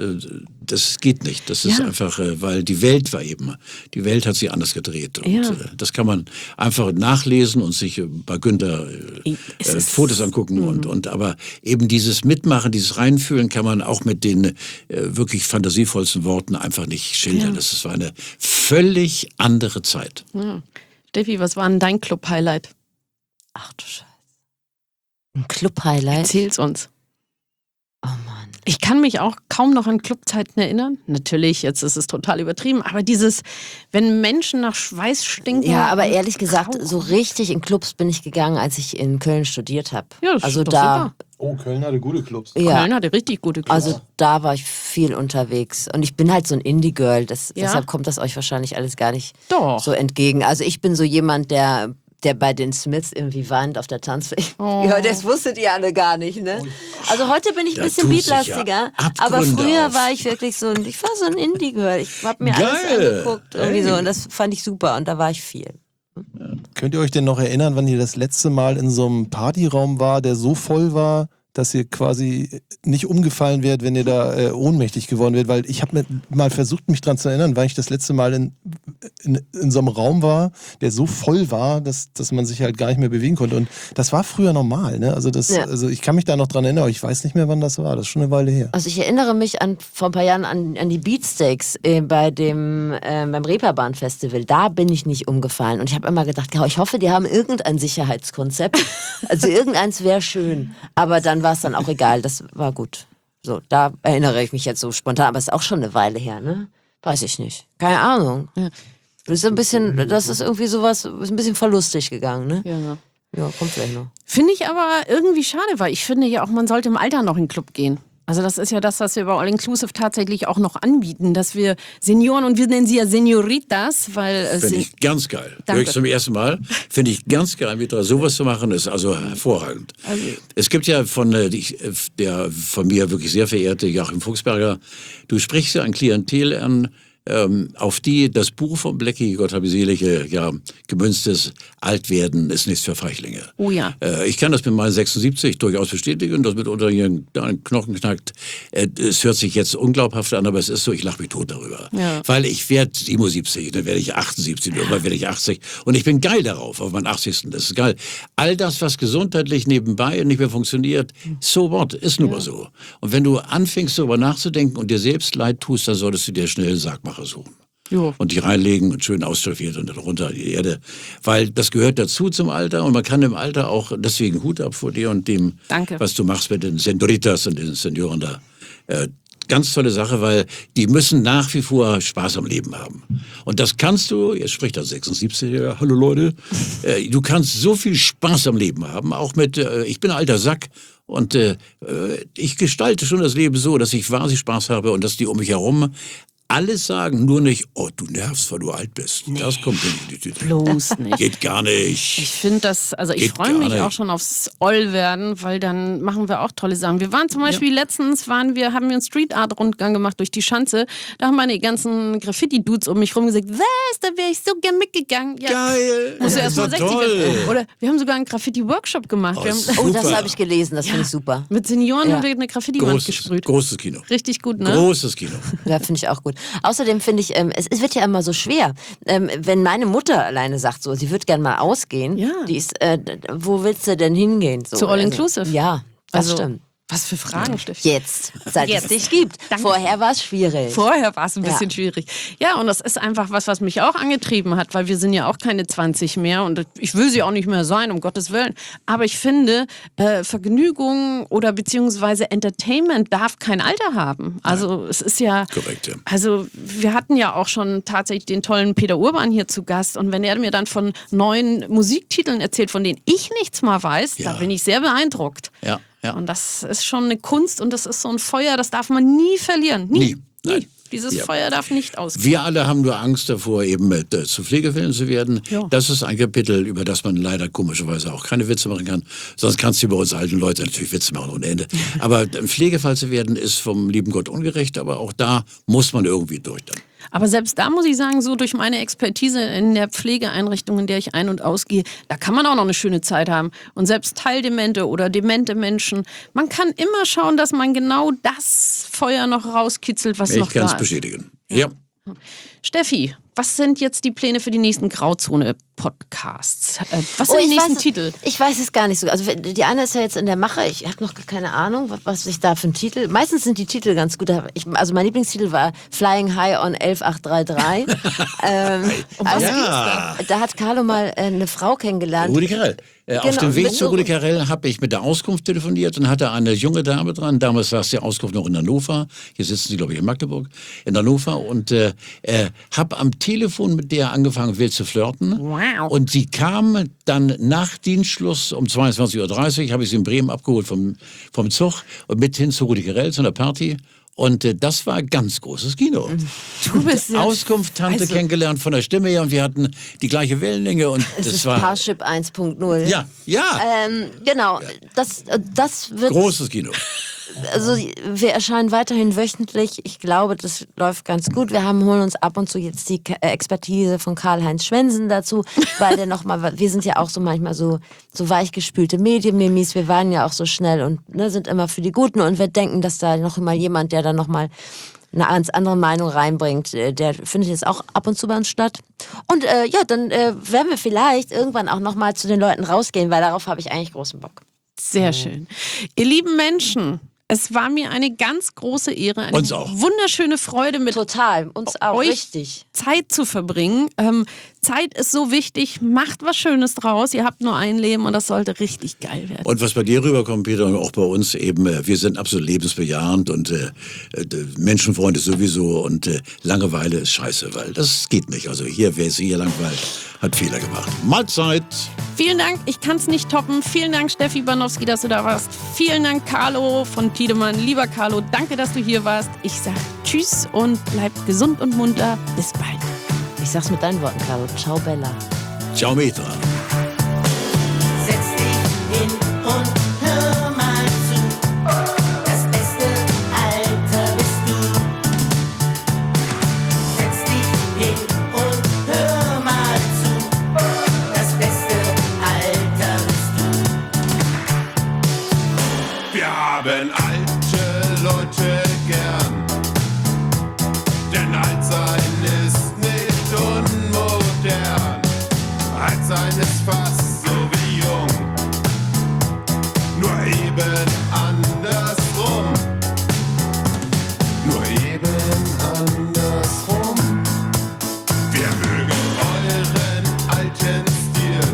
das geht nicht. Das ist einfach, weil die Welt hat sich anders gedreht. Und das kann man einfach nachlesen und sich bei Günther Fotos angucken. Und aber eben dieses Mitmachen, dieses Reinfühlen kann man auch mit den wirklich fantasievollsten Worten einfach nicht schildern. Das war eine völlig andere Zeit. Ja. Steffi, was war denn dein Club-Highlight? Ach du Scheiße. Ein Club-Highlight? Erzähl's uns. Oh Mann. Ich kann mich auch kaum noch an Clubzeiten erinnern. Natürlich, jetzt ist es total übertrieben, aber wenn Menschen nach Schweiß stinken. Ja, aber ehrlich gesagt, Rauch. so richtig in Clubs bin ich gegangen, als ich in Köln studiert habe. Ja, das also ist doch da. super. Oh, Köln hatte gute Clubs. Ja, Köln hatte richtig gute Clubs. also da war ich viel unterwegs. Und ich bin halt so ein Indie-Girl, deshalb kommt das euch wahrscheinlich alles gar nicht Doch. so entgegen. Also ich bin so jemand, der bei den Smiths irgendwie weint auf der Tanzfläche. Oh. Ja, das wusstet ihr alle gar nicht, ne? Also heute bin ich ein Da bisschen tut sich beatlastiger, ja aber Abgründe früher auf. war ich wirklich so ich war so ein Indie-Girl. Ich habe mir alles Geil. angeguckt irgendwie so und das fand ich super und da war ich viel. Könnt ihr euch denn noch erinnern, wann ihr das letzte Mal in so einem Partyraum war, der so voll war, dass ihr quasi nicht umgefallen wärt, wenn ihr da ohnmächtig geworden wärt? Weil ich habe mal versucht, mich dran zu erinnern, weil ich das letzte Mal in so einem Raum war, der so voll war, dass man sich halt gar nicht mehr bewegen konnte. Und das war früher normal, ne? Also ich kann mich da noch dran erinnern, aber ich weiß nicht mehr, wann das war. Das ist schon eine Weile her. Also ich erinnere mich vor ein paar Jahren an die Beatsteaks beim Reeperbahn-Festival. Da bin ich nicht umgefallen. Und ich habe immer gedacht, ich hoffe, die haben irgendein Sicherheitskonzept. Also irgendeins wäre schön. Aber dann war es dann auch egal. Das war gut. So, da erinnere ich mich jetzt so spontan. Aber es ist auch schon eine Weile her, ne? Weiß ich nicht. Keine Ahnung. Ja. Das ist irgendwie sowas, ist ein bisschen verlustig gegangen, ne? Ja. Ja, kommt vielleicht noch. Finde ich aber irgendwie schade, weil ich finde ja auch, man sollte im Alter noch in den Club gehen. Also das ist ja das, was wir bei All Inclusive tatsächlich auch noch anbieten, dass wir Senioren, und wir nennen sie ja Senioritas, weil... Finde ich ganz geil. Danke. Höre ich zum ersten Mal. Finde ich ganz geil, wieder sowas zu machen, ist also hervorragend. Es gibt ja der von mir wirklich sehr verehrte Joachim Fuchsberger, du sprichst ja ein Klientel an, auf die das Buch von Blackie, Gott habe selige, ja, gemünztes Altwerden ist nichts für Feichlinge. Oh ja. Ich kann das mit meinen 76 durchaus bestätigen, dass mitunter hier ein Knochen knackt. Es hört sich jetzt unglaubhaft an, aber es ist so, ich lache mich tot darüber. Ja. Weil ich werde 77, dann werde ich 78, irgendwann werde ich 80 und ich bin geil darauf, auf meinen 80. Das ist geil. All das, was gesundheitlich nebenbei nicht mehr funktioniert, so what, ist nun mal so. Und wenn du anfängst, darüber nachzudenken und dir selbst leid tust, dann solltest du dir schnell einen Sargmacher suchen. Jo. Und die reinlegen und schön ausstaffiert und dann runter in die Erde. Weil das gehört dazu zum Alter und man kann im Alter auch, deswegen Hut ab vor dir und dem, Danke. was du machst mit den Senioritas und den Senioren da. Ganz tolle Sache, weil die müssen nach wie vor Spaß am Leben haben. Und das kannst du, jetzt spricht der 76-Jährige, hallo Leute, du kannst so viel Spaß am Leben haben, auch mit, ich bin ein alter Sack und ich gestalte schon das Leben so, dass ich wahnsinnig Spaß habe und dass die um mich herum alles sagen, nur nicht, oh, du nervst, weil du alt bist. Das kommt nicht in die Tüte. Bloß nicht. Geht gar nicht. Ich finde das, also ich Geht freue gar mich nicht. auch schon aufs Oll-Werden, weil dann machen wir auch tolle Sachen. Wir waren zum Beispiel letztens, haben wir einen Street-Art-Rundgang gemacht durch die Schanze. Da haben meine ganzen Graffiti-Dudes um mich rum gesagt, was, da wäre ich so gern mitgegangen. Ja, Geil. musst du erst mal Das 60 war toll. werden. Oder wir haben sogar einen Graffiti-Workshop gemacht. Wir haben, Oh, das Super. habe ich gelesen, das finde ich super. mit Senioren Ja. haben wir eine Graffiti-Wand gesprüht. Großes Kino. Richtig gut, ne? Großes Kino. Ja, finde ich auch gut. Außerdem finde ich, es wird ja immer so schwer. Wenn meine Mutter alleine sagt, so, sie wird gern mal ausgehen, Ja. die ist, wo willst du denn hingehen? So, Zu All Inclusive. Ja, das Also, stimmt. was für Fragen, Steffi. Jetzt, seit Jetzt. es dich gibt. Danke. Vorher war es schwierig. Vorher war es ein bisschen Ja. schwierig. Ja, und das ist einfach was mich auch angetrieben hat, weil wir sind ja auch keine 20 mehr und ich will sie auch nicht mehr sein, um Gottes Willen. Aber ich finde, Vergnügung oder beziehungsweise Entertainment darf kein Alter haben. Also es ist ja... Korrekt, ja. Also wir hatten ja auch schon tatsächlich den tollen Peter Urban hier zu Gast und wenn er mir dann von neuen Musiktiteln erzählt, von denen ich nichts mal weiß, Ja. da bin ich sehr beeindruckt. Ja, ja. Und das ist schon eine Kunst und das ist so ein Feuer, das darf man nie verlieren. Nie. Nein. Dieses Ja. Feuer darf nicht ausgehen. Wir alle haben nur Angst davor, eben zu Pflegefällen zu werden. Ja. Das ist ein Kapitel, über das man leider komischerweise auch keine Witze machen kann. Sonst kannst du über uns alten Leute natürlich Witze machen ohne Ende. Aber ein Pflegefall zu werden, ist vom lieben Gott ungerecht. Aber auch da muss man irgendwie durch dann. Aber selbst da muss ich sagen, so durch meine Expertise in der Pflegeeinrichtung, in der ich ein- und ausgehe, da kann man auch noch eine schöne Zeit haben. Und selbst teildemente oder demente Menschen, man kann immer schauen, dass man genau das Feuer noch rauskitzelt, was Ich noch kann da es ist. bestätigen. Ja. Steffi, was sind jetzt die Pläne für die nächsten Grauzone-Podcasts? Was sind die nächsten Titel? Ich weiß es gar nicht so. Also die eine ist ja jetzt in der Mache. Ich habe noch keine Ahnung, was ich da für einen Titel. Meistens sind die Titel ganz gut. Also mein Lieblingstitel war Flying High on 11833. Also, Ja. da hat Carlo mal eine Frau kennengelernt. Rudi Carrell. Auf Genau, dem Weg mit zu so- Rudi Carell habe ich mit der Auskunft telefoniert und hatte eine junge Dame dran. Damals saß die Auskunft noch in Hannover. Hier sitzen sie, glaube ich, in Magdeburg, in Hannover. Und habe am Telefon mit der angefangen, wild zu flirten. Wow. Und sie kam dann nach Dienstschluss um 22:30 Uhr, habe ich sie in Bremen abgeholt vom Zug und mit hin zu Rudi Carell, zu einer Party. Und das war ganz großes Kino. Du bist ja- Auskunft, Tante Also- kennengelernt von der Stimme her und wir hatten die gleiche Wellenlänge und Es das ist war... Parship 1.0. Ja, ja, Genau, das wird, großes Kino. also wir erscheinen weiterhin wöchentlich. Ich glaube, das läuft ganz gut. Holen uns ab und zu jetzt die Expertise von Karl-Heinz Schwensen dazu, weil der nochmal, wir sind ja auch so manchmal so weichgespülte Medienmimis. Wir waren ja auch so schnell und sind immer für die Guten und wir denken, dass da noch mal jemand, der dann nochmal eine ganz andere Meinung reinbringt, der findet jetzt auch ab und zu bei uns statt. Und dann werden wir vielleicht irgendwann auch nochmal zu den Leuten rausgehen, weil darauf habe ich eigentlich großen Bock. Sehr schön. Ihr lieben Menschen, es war mir eine ganz große Ehre, eine Uns auch. wunderschöne Freude mit Total, uns auch, euch richtig. Zeit zu verbringen. Zeit ist so wichtig, macht was Schönes draus. Ihr habt nur ein Leben und das sollte richtig geil werden. Und was bei dir rüberkommt, Peter, und auch bei uns eben, wir sind absolut lebensbejahend und Menschenfreunde sowieso und Langeweile ist scheiße, weil das geht nicht. Also hier, wer sich hier langweilt, hat Fehler gemacht. Mahlzeit! Vielen Dank, ich kann es nicht toppen. Vielen Dank, Steffi Banowski, dass du da warst. Vielen Dank, Carlo von Tiedemann. Lieber Carlo, danke, dass du hier warst. Ich sag Tschüss und bleibt gesund und munter. Bis bald. Ich sag's mit deinen Worten, Carlo. Ciao, Bella. Ciao, Metra. Setz dich hin und hör mal zu. Das beste Alter bist du. Setz sein ist fast so wie jung. Nur eben andersrum. Nur eben andersrum. Wir mögen euren alten Stil.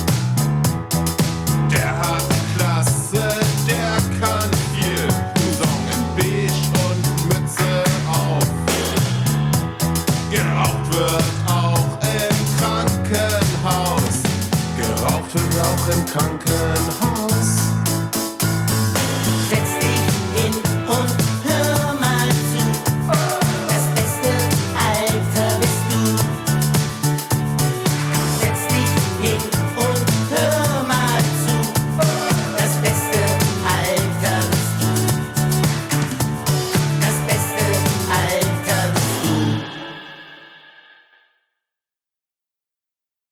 Der hat Klasse, der kann viel. Blouson in beige und Mütze auf. Geraucht wird auch im Krankenhaus. Geraucht wird auch im Krankenhaus.